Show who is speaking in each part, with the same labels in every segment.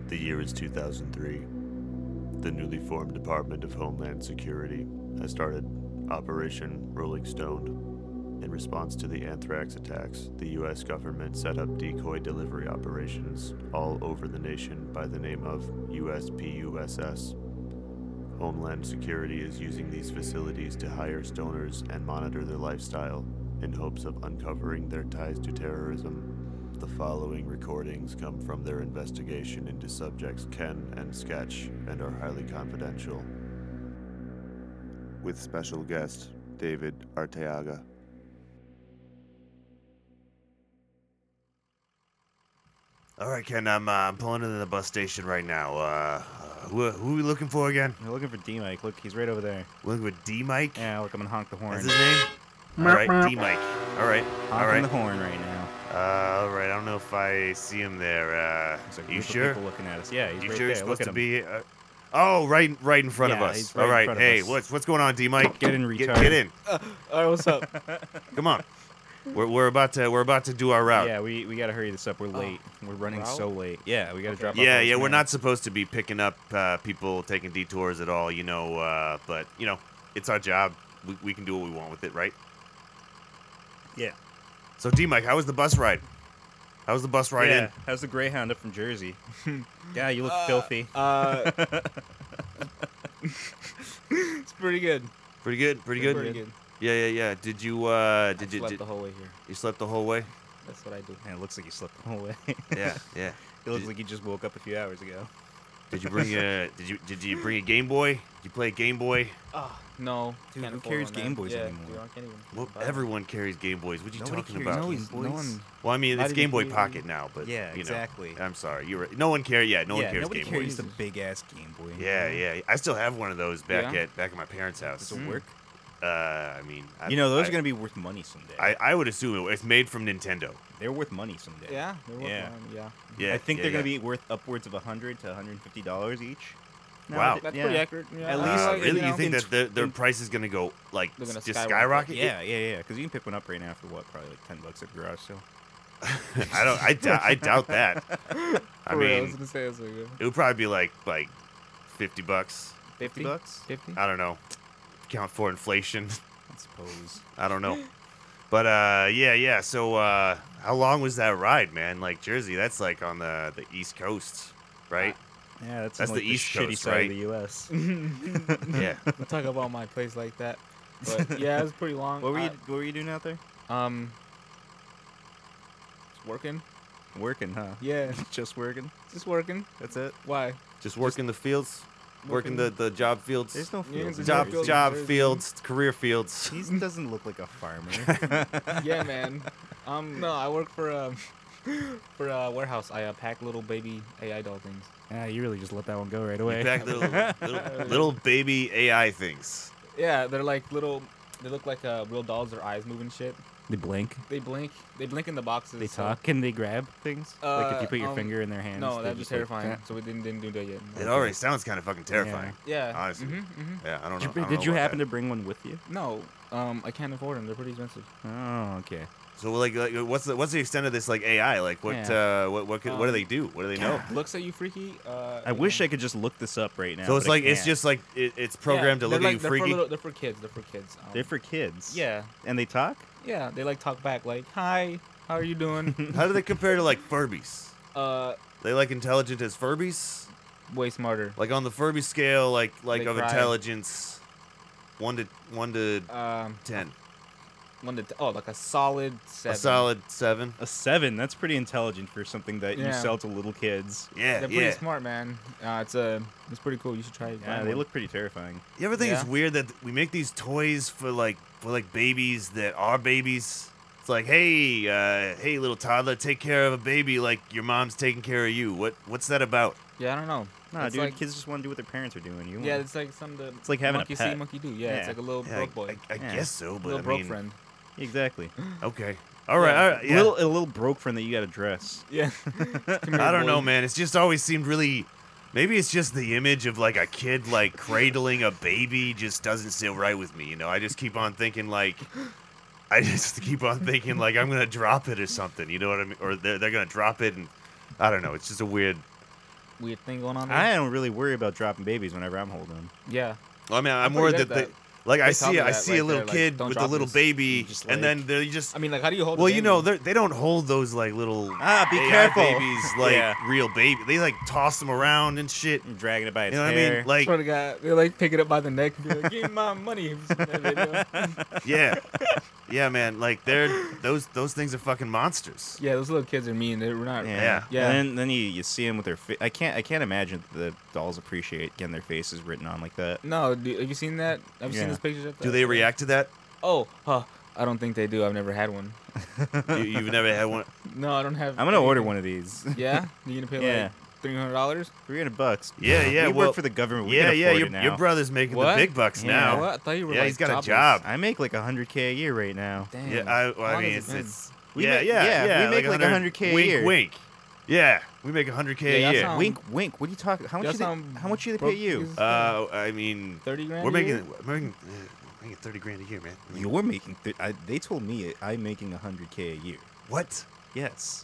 Speaker 1: The year is 2003. The newly formed Department of Homeland Security has started Operation Rolling Stone. In response to the anthrax attacks, the U.S. government set up decoy delivery operations all over the nation by the name of USPUSS. Homeland Security is using these facilities to hire stoners and monitor their lifestyle in hopes of uncovering their ties to terrorism. The following recordings come from their investigation into subjects Ken and Sketch and are highly confidential. With special guest David Arteaga. All right, Ken, I'm pulling into the bus station right now. Who are we looking for again?
Speaker 2: We're looking for D-Mike. Look, he's right over there.
Speaker 1: Looking for D-Mike?
Speaker 2: Yeah, look, I'm gonna honk the horn.
Speaker 1: That's his name? All right, D-Mike. All right,
Speaker 2: Honking the horn right now.
Speaker 1: All right, I don't know if I see him there.
Speaker 2: There's a
Speaker 1: You
Speaker 2: group of
Speaker 1: sure?
Speaker 2: people looking at us. Yeah, he's
Speaker 1: You
Speaker 2: right
Speaker 1: sure
Speaker 2: there.
Speaker 1: he's
Speaker 2: Look
Speaker 1: supposed
Speaker 2: at
Speaker 1: to
Speaker 2: him.
Speaker 1: be? Right in front of
Speaker 2: Yeah,
Speaker 1: us.
Speaker 2: he's right
Speaker 1: All
Speaker 2: in
Speaker 1: right,
Speaker 2: front of
Speaker 1: hey,
Speaker 2: us.
Speaker 1: what's going on, D-Mike?
Speaker 2: Get in, retard.
Speaker 1: Get in.
Speaker 3: All right, what's up?
Speaker 1: Come on. We're about to do our route.
Speaker 2: Yeah, we gotta hurry this up. We're late. We're running
Speaker 3: route?
Speaker 2: so late. Yeah, we gotta
Speaker 3: Okay.
Speaker 2: drop off.
Speaker 1: Yeah,
Speaker 2: all this
Speaker 1: we're
Speaker 2: mail.
Speaker 1: not supposed to be picking up people taking detours at all, but it's our job. We can do what we want with it, right?
Speaker 2: Yeah.
Speaker 1: So D-Mike, how was the bus ride? How was the bus ride
Speaker 2: Yeah.
Speaker 1: in?
Speaker 2: How's the Greyhound up from Jersey? Yeah, you look filthy.
Speaker 3: It's pretty good.
Speaker 1: Pretty good.
Speaker 3: Pretty good.
Speaker 1: Yeah. Did you
Speaker 3: Did you slept the whole way here?
Speaker 1: you slept the whole way?
Speaker 3: That's what I do.
Speaker 2: Man, it looks like you slept the whole way.
Speaker 1: Yeah.
Speaker 2: It looks like you just woke up a few hours ago.
Speaker 1: Did you bring a bring a Game Boy? Did you play a Game Boy?
Speaker 3: No,
Speaker 2: Dude,
Speaker 3: can't
Speaker 2: who
Speaker 3: afford
Speaker 2: carries
Speaker 3: one, man.
Speaker 2: Game Boys
Speaker 3: yeah,
Speaker 2: anymore?
Speaker 3: dude, I can't even
Speaker 1: Well,
Speaker 3: buy one.
Speaker 1: everyone carries Game Boys. What are you
Speaker 2: Nobody
Speaker 1: talking
Speaker 2: carries
Speaker 1: about?
Speaker 2: Game
Speaker 3: No,
Speaker 2: Boys.
Speaker 3: no one.
Speaker 1: Well, I mean,
Speaker 3: Not
Speaker 1: it's
Speaker 3: even
Speaker 1: Game Boy
Speaker 3: for you.
Speaker 1: Pocket now, but
Speaker 2: Yeah, exactly.
Speaker 1: I'm sorry, you're right. No one carries. Yeah, no one carries
Speaker 2: nobody
Speaker 1: Game
Speaker 2: carries
Speaker 1: Boys.
Speaker 2: the big ass Game Boy.
Speaker 1: Yeah. I still have one of those back
Speaker 3: Yeah?
Speaker 1: at my parents' house.
Speaker 2: Does it work?
Speaker 1: I mean,
Speaker 2: Those are gonna be worth money someday.
Speaker 1: I would assume it's made from Nintendo.
Speaker 2: They're worth money someday.
Speaker 3: Yeah, they're worth
Speaker 2: Yeah.
Speaker 3: one, yeah.
Speaker 1: Yeah,
Speaker 2: I think
Speaker 1: yeah,
Speaker 2: they're gonna
Speaker 1: yeah.
Speaker 2: be worth upwards of $100 to $150 each.
Speaker 1: Wow.
Speaker 3: That's
Speaker 2: Yeah.
Speaker 3: pretty accurate. Yeah.
Speaker 2: At
Speaker 3: I
Speaker 2: least,
Speaker 3: feel like,
Speaker 1: Really, you
Speaker 3: know,
Speaker 1: think
Speaker 2: in
Speaker 1: that their
Speaker 2: in-
Speaker 1: price is gonna go like
Speaker 3: They're gonna
Speaker 1: just
Speaker 3: skyrocket.
Speaker 1: skyrocket?
Speaker 2: Yeah. Because you can pick one up right now for what? Probably like $10 at the garage sale.
Speaker 1: I doubt that. I
Speaker 3: for real, I was
Speaker 1: mean,
Speaker 3: gonna say that's good.
Speaker 1: it would probably be like $50.
Speaker 3: 50
Speaker 2: $50?
Speaker 3: 50?
Speaker 1: I don't know. Count for inflation.
Speaker 2: I suppose.
Speaker 1: I don't know. But yeah. So how long was that ride, man? Like Jersey, that's like on the East Coast, right?
Speaker 2: Yeah, that's
Speaker 1: That's
Speaker 2: like
Speaker 1: the East
Speaker 2: shitty
Speaker 1: Coast,
Speaker 2: side
Speaker 1: right?
Speaker 2: of the U.S.
Speaker 1: Yeah.
Speaker 3: Don't talk about my place like that. But yeah, it was pretty long.
Speaker 2: What were you doing out there?
Speaker 3: Just working.
Speaker 2: Working, huh?
Speaker 3: Yeah,
Speaker 2: Just working.
Speaker 3: just working.
Speaker 2: That's it.
Speaker 3: Why?
Speaker 1: Just working the fields, working the job fields.
Speaker 2: There's no
Speaker 3: Yeah,
Speaker 2: fields. in
Speaker 3: there's no
Speaker 2: Jersey.
Speaker 3: fields.
Speaker 1: job
Speaker 3: Jersey.
Speaker 1: fields, career fields.
Speaker 2: He doesn't look like a farmer.
Speaker 3: Yeah, man. No, I work for a warehouse. I pack little baby AI doll things.
Speaker 2: Yeah, you really just let that one go right
Speaker 1: You
Speaker 2: away.
Speaker 1: pack little baby AI things.
Speaker 3: Yeah, they're like little. They look like real dolls. Their eyes move and shit.
Speaker 2: They blink.
Speaker 3: They blink. They blink in the boxes.
Speaker 2: They
Speaker 3: so-
Speaker 2: talk. Can they grab things? Like if you put your
Speaker 3: um,
Speaker 2: finger in their hands.
Speaker 3: No,
Speaker 2: they
Speaker 3: that'd be
Speaker 2: just, like,
Speaker 3: terrifying.
Speaker 2: "Eh."
Speaker 3: So we didn't do that yet.
Speaker 1: It already sounds kind of fucking terrifying.
Speaker 3: Yeah.
Speaker 1: Honestly. Yeah, I don't know.
Speaker 2: Did you happen to bring one with you?
Speaker 3: No, I can't afford them. They're pretty expensive.
Speaker 2: Oh, okay.
Speaker 1: So like what's the extent of this like AI? Like what what do they do? What do they know?
Speaker 3: Looks at you freaky.
Speaker 2: I wish I could just look this up right now.
Speaker 1: So it's
Speaker 2: but I
Speaker 1: like it's
Speaker 2: can't.
Speaker 1: just like it's programmed to look at you freaky.
Speaker 3: They're for kids. They're for kids.
Speaker 2: They're for kids.
Speaker 3: Yeah,
Speaker 2: And they talk?
Speaker 3: yeah. They like talk back like, "Hi, how are you doing?"
Speaker 1: How do they compare to like Furbies?
Speaker 3: uh,
Speaker 1: They like intelligent as Furbies?
Speaker 3: way smarter.
Speaker 1: Like on the Furby scale, like
Speaker 3: They
Speaker 1: of
Speaker 3: cry.
Speaker 1: intelligence, 1 to 10.
Speaker 3: Like a solid 7.
Speaker 1: A solid 7.
Speaker 2: A 7. That's pretty intelligent for something that you
Speaker 3: Yeah.
Speaker 2: sell to little kids.
Speaker 1: Yeah,
Speaker 3: They're pretty smart, man. It's pretty cool. You should try it.
Speaker 2: Yeah, they look pretty terrifying.
Speaker 1: You ever think it's
Speaker 3: Yeah.
Speaker 1: weird that we make these toys for like babies that are babies? It's like, hey little toddler, take care of a baby like your mom's taking care of you. What's that about?
Speaker 3: Yeah, I don't know.
Speaker 2: Nah,
Speaker 3: It's
Speaker 2: dude,
Speaker 3: like-
Speaker 2: kids just want to do what their parents are doing. You
Speaker 3: Yeah,
Speaker 2: want-
Speaker 3: it's like
Speaker 2: It's like having a
Speaker 3: monkey see,
Speaker 2: pet.
Speaker 3: monkey do. Yeah, it's
Speaker 2: Yeah.
Speaker 3: like a little
Speaker 1: Yeah,
Speaker 3: broke boy.
Speaker 1: I
Speaker 2: Yeah.
Speaker 1: guess so, but
Speaker 3: little
Speaker 1: I
Speaker 3: broke
Speaker 1: mean,
Speaker 3: friend.
Speaker 2: Exactly.
Speaker 1: okay. All right,
Speaker 3: Yeah.
Speaker 1: all right. Yeah.
Speaker 2: A little broke friend that you got to dress.
Speaker 3: Yeah.
Speaker 1: I don't know, man. It's just always seemed really. Maybe it's just the image of like a kid like cradling a baby just doesn't sit right with me. You know, I just keep on thinking like. I'm gonna drop it or something. You know what I mean? Or they're gonna drop it, and I don't know. It's just a weird.
Speaker 3: weird thing going on there.
Speaker 2: I don't really worry about dropping babies whenever I'm holding them.
Speaker 3: Yeah.
Speaker 1: I mean, I'm
Speaker 3: I'm
Speaker 1: worried
Speaker 3: pretty
Speaker 1: that
Speaker 3: good
Speaker 1: they,
Speaker 3: at
Speaker 1: like I
Speaker 3: They
Speaker 1: see
Speaker 3: tell me
Speaker 1: I
Speaker 3: that
Speaker 1: see
Speaker 3: right
Speaker 1: a little
Speaker 3: there, like,
Speaker 1: kid
Speaker 3: don't
Speaker 1: with a
Speaker 3: drop
Speaker 1: little
Speaker 3: this.
Speaker 1: baby,
Speaker 2: Just
Speaker 1: and then they're just.
Speaker 3: I mean, like, how do you hold?
Speaker 1: Well,
Speaker 3: the
Speaker 1: you
Speaker 3: baby?
Speaker 1: know, they don't hold those like little
Speaker 2: Be
Speaker 1: AI
Speaker 2: careful.
Speaker 1: babies like
Speaker 2: Yeah.
Speaker 1: real baby. They like toss them around and shit.
Speaker 2: I'm dragging it by its
Speaker 1: You know what I
Speaker 2: hair.
Speaker 1: mean? Like,
Speaker 3: Swear to God, they like pick it up by the neck and be like, "Give me my money."
Speaker 1: yeah, yeah, man. Like those things are fucking monsters.
Speaker 3: Yeah, those little kids are mean. They're not.
Speaker 1: Yeah.
Speaker 3: Yeah.
Speaker 2: And then you see them with their face. I can't imagine the dolls appreciate getting their faces written on like that.
Speaker 3: No, have you seen that? Have you seen
Speaker 2: Yeah.
Speaker 3: those pictures? At
Speaker 1: Do they react to that?
Speaker 3: Oh, I don't think they do. I've never had one.
Speaker 1: You've never had one.
Speaker 3: No, I don't have.
Speaker 2: I'm gonna order
Speaker 3: anything.
Speaker 2: one of these.
Speaker 3: Yeah, you gonna pay
Speaker 2: Yeah.
Speaker 3: like $300?
Speaker 2: $300.
Speaker 1: Yeah, yeah.
Speaker 2: We
Speaker 1: well,
Speaker 2: work for the government. We
Speaker 1: yeah,
Speaker 2: can
Speaker 1: yeah.
Speaker 2: afford
Speaker 1: Your,
Speaker 2: it now.
Speaker 1: your brother's making
Speaker 3: What?
Speaker 1: the big bucks
Speaker 2: Yeah.
Speaker 1: now.
Speaker 3: What? I thought you were
Speaker 1: Yeah,
Speaker 3: like
Speaker 1: he's got a
Speaker 3: jobless.
Speaker 1: job.
Speaker 2: I make like $100K a year right now.
Speaker 3: Damn.
Speaker 1: Yeah,
Speaker 3: How
Speaker 1: I
Speaker 3: long
Speaker 1: mean,
Speaker 3: has it been?
Speaker 1: it's
Speaker 2: We
Speaker 1: yeah,
Speaker 2: make-
Speaker 1: yeah,
Speaker 2: yeah,
Speaker 1: yeah.
Speaker 2: we make like 100K a
Speaker 1: wink,
Speaker 2: year.
Speaker 1: Wink, Yeah, we make 100K
Speaker 3: Yeah,
Speaker 1: a
Speaker 3: y'all
Speaker 1: year.
Speaker 3: sound-
Speaker 2: Wink. What are you talking? How much?
Speaker 3: Y'all
Speaker 2: Do they,
Speaker 3: sound
Speaker 2: how much do they
Speaker 3: broke
Speaker 2: pay you?
Speaker 3: as-
Speaker 1: I mean,
Speaker 3: 30 grand.
Speaker 1: we're
Speaker 3: a year?
Speaker 1: making 30 grand a year, man. I mean,
Speaker 2: You're making. They told me I'm making $100K a year.
Speaker 1: what?
Speaker 2: Yes.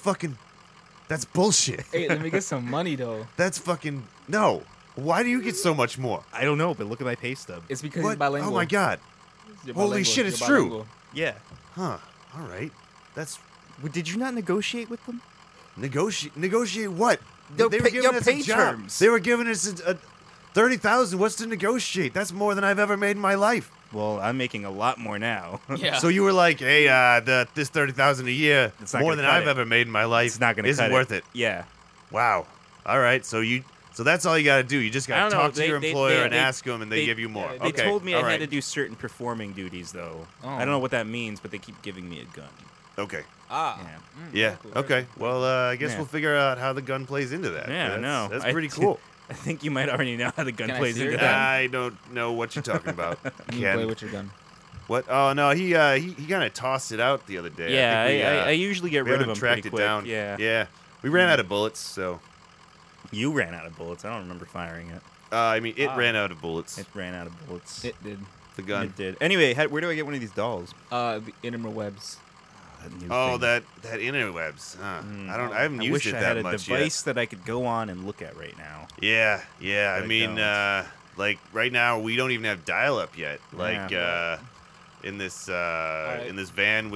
Speaker 1: That's bullshit.
Speaker 3: Hey, let me get some money though.
Speaker 1: That's fucking no. Why do you get so much more?
Speaker 2: I don't know, but look at my pay stub.
Speaker 3: It's because
Speaker 1: What?
Speaker 3: he's bilingual.
Speaker 1: Oh my god.
Speaker 3: You're
Speaker 1: Holy
Speaker 3: bilingual.
Speaker 1: shit, it's
Speaker 3: You're
Speaker 1: true.
Speaker 3: bilingual.
Speaker 2: Yeah.
Speaker 1: Huh. All right. That's
Speaker 2: Did you not negotiate with them?
Speaker 1: negotiate what?
Speaker 2: Your
Speaker 1: They were
Speaker 2: pay-
Speaker 1: giving
Speaker 2: your
Speaker 1: us
Speaker 2: pay
Speaker 1: a job.
Speaker 2: terms.
Speaker 1: They were giving us a 30,000. What's to negotiate? That's more than I've ever made in my life.
Speaker 2: Well, I'm making a lot more now.
Speaker 3: Yeah.
Speaker 1: So you were like, hey, this 30,000 a year,
Speaker 2: It's not
Speaker 1: more
Speaker 2: gonna
Speaker 1: than
Speaker 2: cut
Speaker 1: I've
Speaker 2: it.
Speaker 1: ever made in my life,
Speaker 2: It's not gonna
Speaker 1: isn't
Speaker 2: cut
Speaker 1: worth it.
Speaker 2: Yeah.
Speaker 1: Wow. All right. So that's all you got to do. You just
Speaker 2: I
Speaker 1: got to
Speaker 2: don't know.
Speaker 1: talk to your employer and ask them, and they
Speaker 2: they-
Speaker 1: give you more.
Speaker 3: yeah,
Speaker 2: They
Speaker 1: okay.
Speaker 2: told me
Speaker 1: all
Speaker 2: I
Speaker 1: right.
Speaker 2: had to do certain performing duties, though.
Speaker 3: Oh.
Speaker 2: I don't know what that means, but they keep giving me a gun.
Speaker 1: Okay.
Speaker 3: Ah.
Speaker 2: Yeah.
Speaker 1: Yeah.
Speaker 3: cool.
Speaker 1: Okay. Well, I guess
Speaker 2: Yeah.
Speaker 1: we'll figure out how the gun plays into that.
Speaker 2: Yeah, I
Speaker 1: that's,
Speaker 2: know.
Speaker 1: That's
Speaker 2: I-
Speaker 1: pretty cool.
Speaker 2: I think you might already know how the gun
Speaker 3: Can I
Speaker 2: plays
Speaker 3: see your
Speaker 2: into
Speaker 3: gun?
Speaker 2: that.
Speaker 1: I don't know what you're talking about.
Speaker 3: You
Speaker 1: Ken.
Speaker 3: play with your gun.
Speaker 1: What? Oh no, he kind of tossed it out the other day.
Speaker 2: Yeah,
Speaker 1: I, think we,
Speaker 2: I usually get
Speaker 1: we
Speaker 2: rid of
Speaker 1: haven't
Speaker 2: them pretty
Speaker 1: tracked it
Speaker 2: quick.
Speaker 1: down.
Speaker 2: Yeah.
Speaker 1: Yeah. We ran out of bullets, so
Speaker 2: You ran out of bullets. I don't remember firing it.
Speaker 1: I mean, it
Speaker 3: Ah.
Speaker 1: ran out of bullets.
Speaker 2: It ran out of bullets.
Speaker 3: It did.
Speaker 1: The gun.
Speaker 2: It did. Anyway, where do I get one of these dolls?
Speaker 3: The interwebs.
Speaker 2: That new
Speaker 1: Oh,
Speaker 2: thing.
Speaker 1: that interwebs. Huh.
Speaker 2: Mm.
Speaker 1: I haven't
Speaker 2: I
Speaker 1: used
Speaker 2: wish
Speaker 1: it
Speaker 2: I
Speaker 1: that
Speaker 2: had a
Speaker 1: much
Speaker 2: device that I could go on and look at right now.
Speaker 1: yet. Yeah.
Speaker 2: But
Speaker 1: I
Speaker 2: I
Speaker 1: mean,
Speaker 2: don't.
Speaker 1: like right now we don't even have dial-up yet. Like
Speaker 2: Yeah.
Speaker 1: in this van,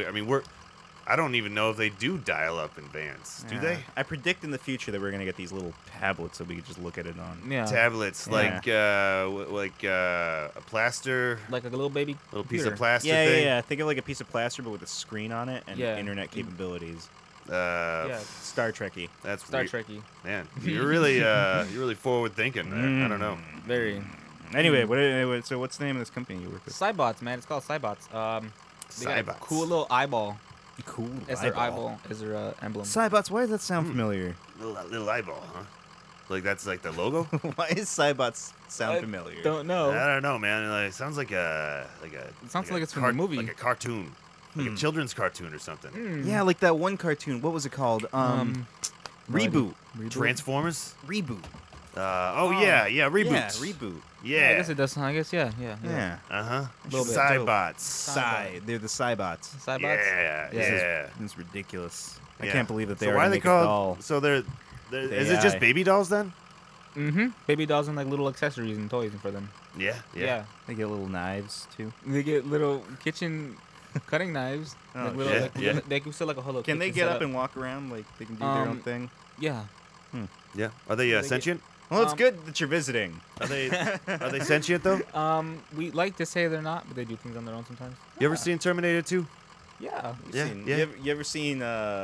Speaker 1: I don't even know if they do dial-up in vans. Do
Speaker 2: Yeah.
Speaker 1: they?
Speaker 2: I predict in the future that we're gonna get these little tablets that we could just look at it on.
Speaker 3: Yeah.
Speaker 1: Tablets,
Speaker 2: Yeah.
Speaker 1: like a plaster,
Speaker 3: Like a little baby.
Speaker 1: little piece
Speaker 3: computer.
Speaker 1: of plastic
Speaker 2: Yeah,
Speaker 1: thing.
Speaker 2: yeah. Think of like a piece of plaster, but with a screen on it and
Speaker 3: Yeah.
Speaker 2: internet capabilities.
Speaker 3: Yeah.
Speaker 2: Star Trekky.
Speaker 1: That's
Speaker 3: Star
Speaker 1: weird.
Speaker 3: Trekky.
Speaker 1: Man, you're really forward thinking there. I don't know.
Speaker 3: Very.
Speaker 2: Anyway, so what's the name of this company you work with?
Speaker 3: Cybots, man. It's called Cybots. They got a
Speaker 1: Cybots.
Speaker 3: cool little eyeball.
Speaker 2: Cool.
Speaker 3: It's their eyeball. Is their emblem.
Speaker 2: Cybots. Why does that sound familiar?
Speaker 1: Little eyeball, huh? Like that's like the logo?
Speaker 2: Why does Cybots sound
Speaker 3: I
Speaker 2: familiar?
Speaker 3: Don't know.
Speaker 1: I don't know, man. It sounds like a
Speaker 3: It sounds like
Speaker 1: a
Speaker 3: it's from the movie.
Speaker 1: like a cartoon, like a children's cartoon or something.
Speaker 3: Hmm.
Speaker 2: Yeah, like that one cartoon. What was it called?
Speaker 3: no idea.
Speaker 2: Reboot.
Speaker 1: Transformers.
Speaker 2: Reboot.
Speaker 1: Yeah, reboots.
Speaker 2: Yeah, reboot.
Speaker 3: I guess it does. I guess yeah.
Speaker 2: Yeah.
Speaker 1: Uh huh.
Speaker 3: Little bit.
Speaker 1: Cybots.
Speaker 2: Psy. They're the Cybots.
Speaker 3: Cybots.
Speaker 1: Yeah,
Speaker 3: Yeah.
Speaker 1: yeah.
Speaker 2: It's ridiculous. I
Speaker 1: Yeah.
Speaker 2: can't believe that they
Speaker 1: So why are
Speaker 2: already
Speaker 1: they
Speaker 2: make a doll.
Speaker 1: called? So they're is it
Speaker 2: AI.
Speaker 1: just baby dolls then?
Speaker 3: Mm-hmm. Baby dolls and like little accessories and toys for them.
Speaker 1: Yeah.
Speaker 2: They get little knives too.
Speaker 3: They get little kitchen cutting knives.
Speaker 2: Oh,
Speaker 3: like little,
Speaker 1: yeah,
Speaker 3: like,
Speaker 1: yeah.
Speaker 3: They can still like a whole.
Speaker 2: Can they
Speaker 3: kitchen
Speaker 2: get up
Speaker 3: setup.
Speaker 2: and walk around like they can do their own
Speaker 3: Um,
Speaker 2: thing?
Speaker 3: Yeah.
Speaker 1: Yeah. Are they
Speaker 3: get-
Speaker 1: sentient?
Speaker 2: Well, it's
Speaker 3: um,
Speaker 2: good that you're visiting.
Speaker 1: Are they sentient though?
Speaker 3: We like to say they're not, but they do things on their own sometimes.
Speaker 1: You ever seen Terminator 2?
Speaker 3: Yeah.
Speaker 1: Yeah, yeah.
Speaker 2: You ever seen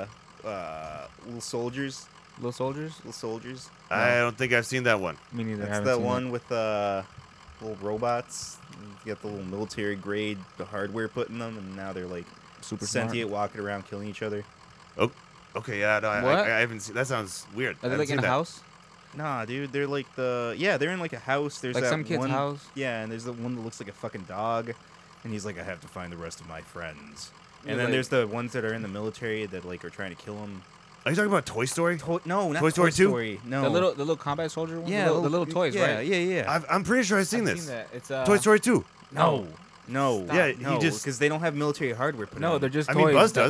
Speaker 2: Little Soldiers?
Speaker 3: Little soldiers.
Speaker 2: Little Soldiers.
Speaker 1: I don't think I've seen that one.
Speaker 3: Me neither. I
Speaker 2: That's
Speaker 3: haven't
Speaker 2: that
Speaker 3: seen
Speaker 2: one with little robots. You got the little military grade hardware put in them, and now they're like
Speaker 3: Super
Speaker 2: sentient, walking around killing each other.
Speaker 1: Okay, yeah, no,
Speaker 3: What?
Speaker 1: I haven't seen. That sounds weird.
Speaker 3: Are
Speaker 1: I
Speaker 3: they
Speaker 1: haven't
Speaker 3: like in
Speaker 1: seen
Speaker 3: a
Speaker 1: that.
Speaker 3: house?
Speaker 2: Nah, dude, they're like they're in like a house. There's
Speaker 3: Like
Speaker 2: that
Speaker 3: some kid's
Speaker 2: one,
Speaker 3: house?
Speaker 2: Yeah, and there's the one that looks like a fucking dog, and he's like, I have to find the rest of my friends.
Speaker 3: Yeah,
Speaker 2: And then
Speaker 3: like-
Speaker 2: there's the ones that are in the military that like are trying to kill him.
Speaker 1: Are you talking about Toy Story?
Speaker 2: No, not
Speaker 1: Toy Story 2?
Speaker 2: Story. No,
Speaker 3: The little combat soldier one.
Speaker 2: yeah,
Speaker 3: The little toys,
Speaker 2: yeah,
Speaker 3: right?
Speaker 2: Yeah.
Speaker 1: I'm pretty sure I've seen
Speaker 3: I've
Speaker 1: this.
Speaker 3: that. It's
Speaker 1: Toy Story 2.
Speaker 2: No.
Speaker 1: Yeah, he
Speaker 2: no,
Speaker 1: just-
Speaker 2: because they don't have military hardware put in.
Speaker 3: No,
Speaker 2: them.
Speaker 3: they're just
Speaker 1: I
Speaker 3: toys.
Speaker 1: mean, Buzz
Speaker 3: that-
Speaker 1: does.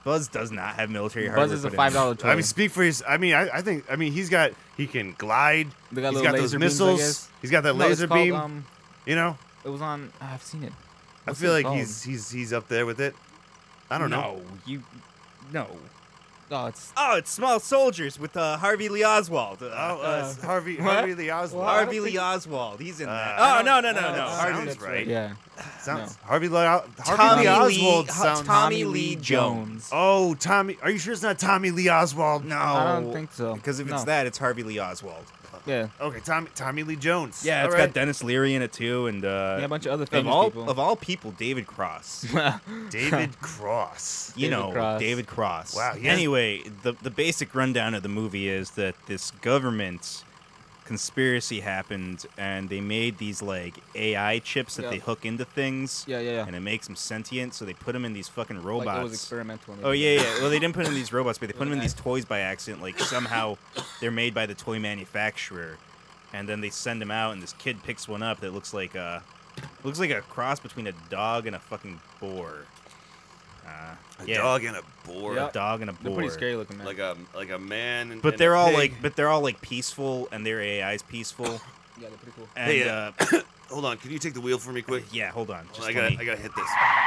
Speaker 2: Buzz does not have military
Speaker 3: Buzz
Speaker 2: hardware.
Speaker 3: is a
Speaker 2: put in it.
Speaker 3: $5 toy.
Speaker 1: I mean, speak for his. I mean, I think. I mean, he can glide.
Speaker 3: They got
Speaker 1: He's
Speaker 3: little
Speaker 1: got those
Speaker 3: laser beams, I
Speaker 1: missiles.
Speaker 3: guess.
Speaker 1: He's got that
Speaker 3: No, it's
Speaker 1: laser
Speaker 3: called,
Speaker 1: beam. You know,
Speaker 3: it was on. I've seen it.
Speaker 1: I
Speaker 3: What's
Speaker 1: feel
Speaker 3: it
Speaker 1: like
Speaker 3: called?
Speaker 1: he's up there with it. I don't know.
Speaker 2: No.
Speaker 3: Oh, it's.
Speaker 2: Oh, it's Small Soldiers with Harvey Lee Oswald.
Speaker 1: Harvey
Speaker 3: what?
Speaker 1: Lee Oswald.
Speaker 3: What?
Speaker 2: Harvey Lee Oswald. He's in that.
Speaker 1: I
Speaker 2: Oh,
Speaker 1: don't-
Speaker 2: no.
Speaker 1: sounds
Speaker 2: Harvey
Speaker 1: right.
Speaker 3: Yeah.
Speaker 1: Sounds
Speaker 3: No.
Speaker 1: Harvey Lee
Speaker 2: Tommy
Speaker 1: Oswald
Speaker 2: Lee-
Speaker 1: sounds.
Speaker 2: Tommy Lee Jones.
Speaker 1: Oh, Tommy. Are you sure it's not Tommy Lee Oswald?
Speaker 2: No.
Speaker 3: I don't think so.
Speaker 2: Because if it's
Speaker 3: No.
Speaker 2: that, it's Harvey Lee Oswald.
Speaker 3: Yeah.
Speaker 1: Okay, Tommy Lee Jones.
Speaker 2: Yeah,
Speaker 1: All
Speaker 2: it's
Speaker 1: right.
Speaker 2: got Dennis Leary in it too, and
Speaker 3: Yeah, a bunch of other famous people.
Speaker 2: of all people, David Cross.
Speaker 1: David Cross.
Speaker 2: You
Speaker 3: David
Speaker 2: know,
Speaker 3: Cross.
Speaker 2: David Cross.
Speaker 1: Wow, he has-
Speaker 2: Anyway, the basic rundown of the movie is that this government conspiracy happened, and they made these like AI chips that
Speaker 3: Yeah.
Speaker 2: they hook into things,
Speaker 3: Yeah.
Speaker 2: and it makes them sentient. So they put them in these fucking
Speaker 3: Like
Speaker 2: robots.
Speaker 3: it was experimental. and
Speaker 2: Oh
Speaker 3: everything.
Speaker 2: yeah. Well, they didn't put them in these robots, but they put them in these
Speaker 3: Nice.
Speaker 2: toys by accident. Like somehow they're made by the toy manufacturer, and then they send them out, and this kid picks one up that looks like a cross between a dog and a fucking boar.
Speaker 1: A
Speaker 2: Yeah.
Speaker 1: dog and a boar.
Speaker 3: Yep.
Speaker 2: A dog and a
Speaker 3: They're
Speaker 2: boar.
Speaker 3: pretty scary looking, man.
Speaker 1: Like a man. And,
Speaker 2: But
Speaker 1: and
Speaker 2: they're
Speaker 1: a
Speaker 2: all
Speaker 1: pig.
Speaker 2: like peaceful, and their AI is peaceful.
Speaker 3: Yeah, they're pretty cool.
Speaker 2: And,
Speaker 1: Hey, hold on. Can you take the wheel for me quick?
Speaker 2: yeah, hold on. Just
Speaker 1: I
Speaker 2: let me-
Speaker 1: gotta hit this.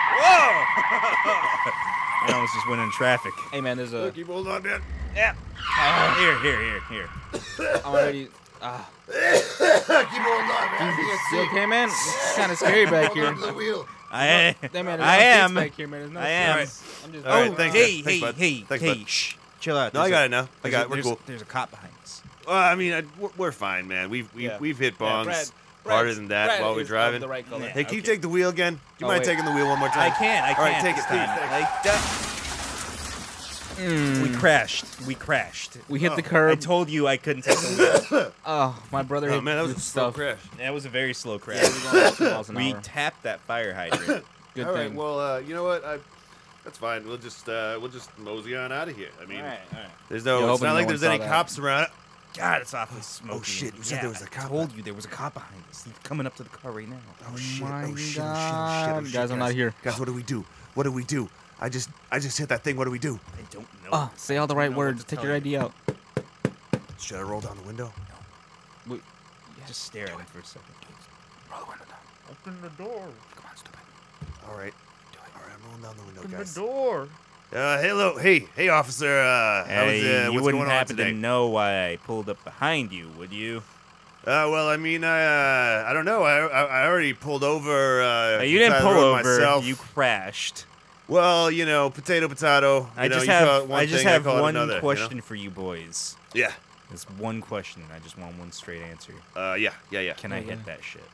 Speaker 2: I almost just went in traffic.
Speaker 3: Hey, man, there's a.
Speaker 1: Keep hold on, man.
Speaker 2: Yeah. Here.
Speaker 3: I'm already.
Speaker 1: Keep holding on, man.
Speaker 3: You okay, man? It's kind of scary back here.
Speaker 1: The wheel.
Speaker 2: I
Speaker 3: Hey, man, there's
Speaker 2: I
Speaker 3: no kids
Speaker 2: am.
Speaker 3: Back here, man. There's no
Speaker 2: I am.
Speaker 3: kids. I'm just.
Speaker 1: All right,
Speaker 2: Oh,
Speaker 1: thanks,
Speaker 2: hey,
Speaker 1: man. Thanks, bud. Thanks,
Speaker 2: hey,
Speaker 1: bud.
Speaker 2: shh. Chill out.
Speaker 1: No, I
Speaker 2: There's
Speaker 1: got
Speaker 2: a-
Speaker 1: it now. I got it. We're
Speaker 2: there's-
Speaker 1: cool.
Speaker 2: There's a cop behind us.
Speaker 1: Well, I mean, we're fine, man. We've
Speaker 3: Yeah.
Speaker 1: hit
Speaker 3: Yeah,
Speaker 1: bongs
Speaker 3: Brad-
Speaker 1: harder
Speaker 3: Brad's-
Speaker 1: than that
Speaker 3: Brad
Speaker 1: while we're
Speaker 3: is of
Speaker 1: driving.
Speaker 3: the right color.
Speaker 2: Yeah.
Speaker 1: Hey, can you
Speaker 2: Okay.
Speaker 1: take the wheel again? Do you
Speaker 3: Oh,
Speaker 1: mind
Speaker 3: wait.
Speaker 1: taking the wheel one more time?
Speaker 2: I can.
Speaker 1: All right, take
Speaker 2: this
Speaker 1: it, please.
Speaker 2: time.
Speaker 1: Thanks.
Speaker 2: We crashed.
Speaker 3: We hit the
Speaker 1: Oh,
Speaker 2: I
Speaker 3: curb.
Speaker 2: told you I couldn't take the wheel.
Speaker 3: Oh, my brother
Speaker 1: Oh
Speaker 3: hit
Speaker 1: man, that was a
Speaker 3: this
Speaker 1: slow
Speaker 3: stuff.
Speaker 1: crash.
Speaker 2: That was a very slow crash.
Speaker 3: Yeah, we're going 2 miles an
Speaker 2: We
Speaker 3: hour.
Speaker 2: tapped that fire hydrant.
Speaker 3: Good
Speaker 1: All right,
Speaker 3: thing.
Speaker 1: well, you know what? That's fine. We'll just mosey on out of here. I mean,
Speaker 2: all right.
Speaker 1: there's
Speaker 3: Yeah,
Speaker 1: no. It's
Speaker 3: hoping
Speaker 1: not
Speaker 3: no
Speaker 1: like
Speaker 3: one
Speaker 1: there's
Speaker 3: saw
Speaker 1: any
Speaker 3: that.
Speaker 1: cops around.
Speaker 2: God, it's awfully smoky.
Speaker 1: shit, you said there was a cop
Speaker 2: I told you there was a cop behind us. He's coming up to the car right now.
Speaker 1: Oh shit!
Speaker 3: my
Speaker 1: Oh shit!
Speaker 3: God. Guys, I'm not here.
Speaker 1: Guys, what do we do? What do we do? I just hit that thing. What do we do?
Speaker 2: I don't know.
Speaker 3: Oh, say all the
Speaker 2: I
Speaker 3: right
Speaker 2: don't know what
Speaker 3: words.
Speaker 2: to
Speaker 3: Take
Speaker 2: tell
Speaker 3: your
Speaker 2: you.
Speaker 3: ID out.
Speaker 1: Should I roll down the window?
Speaker 3: Wait,
Speaker 2: Just stare at him for a second.
Speaker 3: roll the window down.
Speaker 2: Open the door.
Speaker 3: Come on, stupid.
Speaker 1: All right. All right, I'm rolling down the window,
Speaker 2: Open
Speaker 1: guys.
Speaker 2: the door.
Speaker 1: Hello. Hey, officer.
Speaker 2: Hey, you
Speaker 1: what's
Speaker 2: wouldn't
Speaker 1: going on
Speaker 2: happen
Speaker 1: today?
Speaker 2: to know why I pulled up behind you, would you?
Speaker 1: Well, I mean, I don't know. I already pulled over.
Speaker 2: You didn't
Speaker 1: beside the
Speaker 2: pull
Speaker 1: road
Speaker 2: over.
Speaker 1: Myself.
Speaker 2: You crashed.
Speaker 1: Well, you know, potato.
Speaker 2: I just
Speaker 1: you call it
Speaker 2: have
Speaker 1: one
Speaker 2: I just
Speaker 1: thing,
Speaker 2: have
Speaker 1: call it
Speaker 2: one
Speaker 1: another,
Speaker 2: question for you boys.
Speaker 1: You know?
Speaker 2: It's one question. I just want one straight answer.
Speaker 1: Yeah.
Speaker 2: Can I
Speaker 3: Okay.
Speaker 2: hit that shit?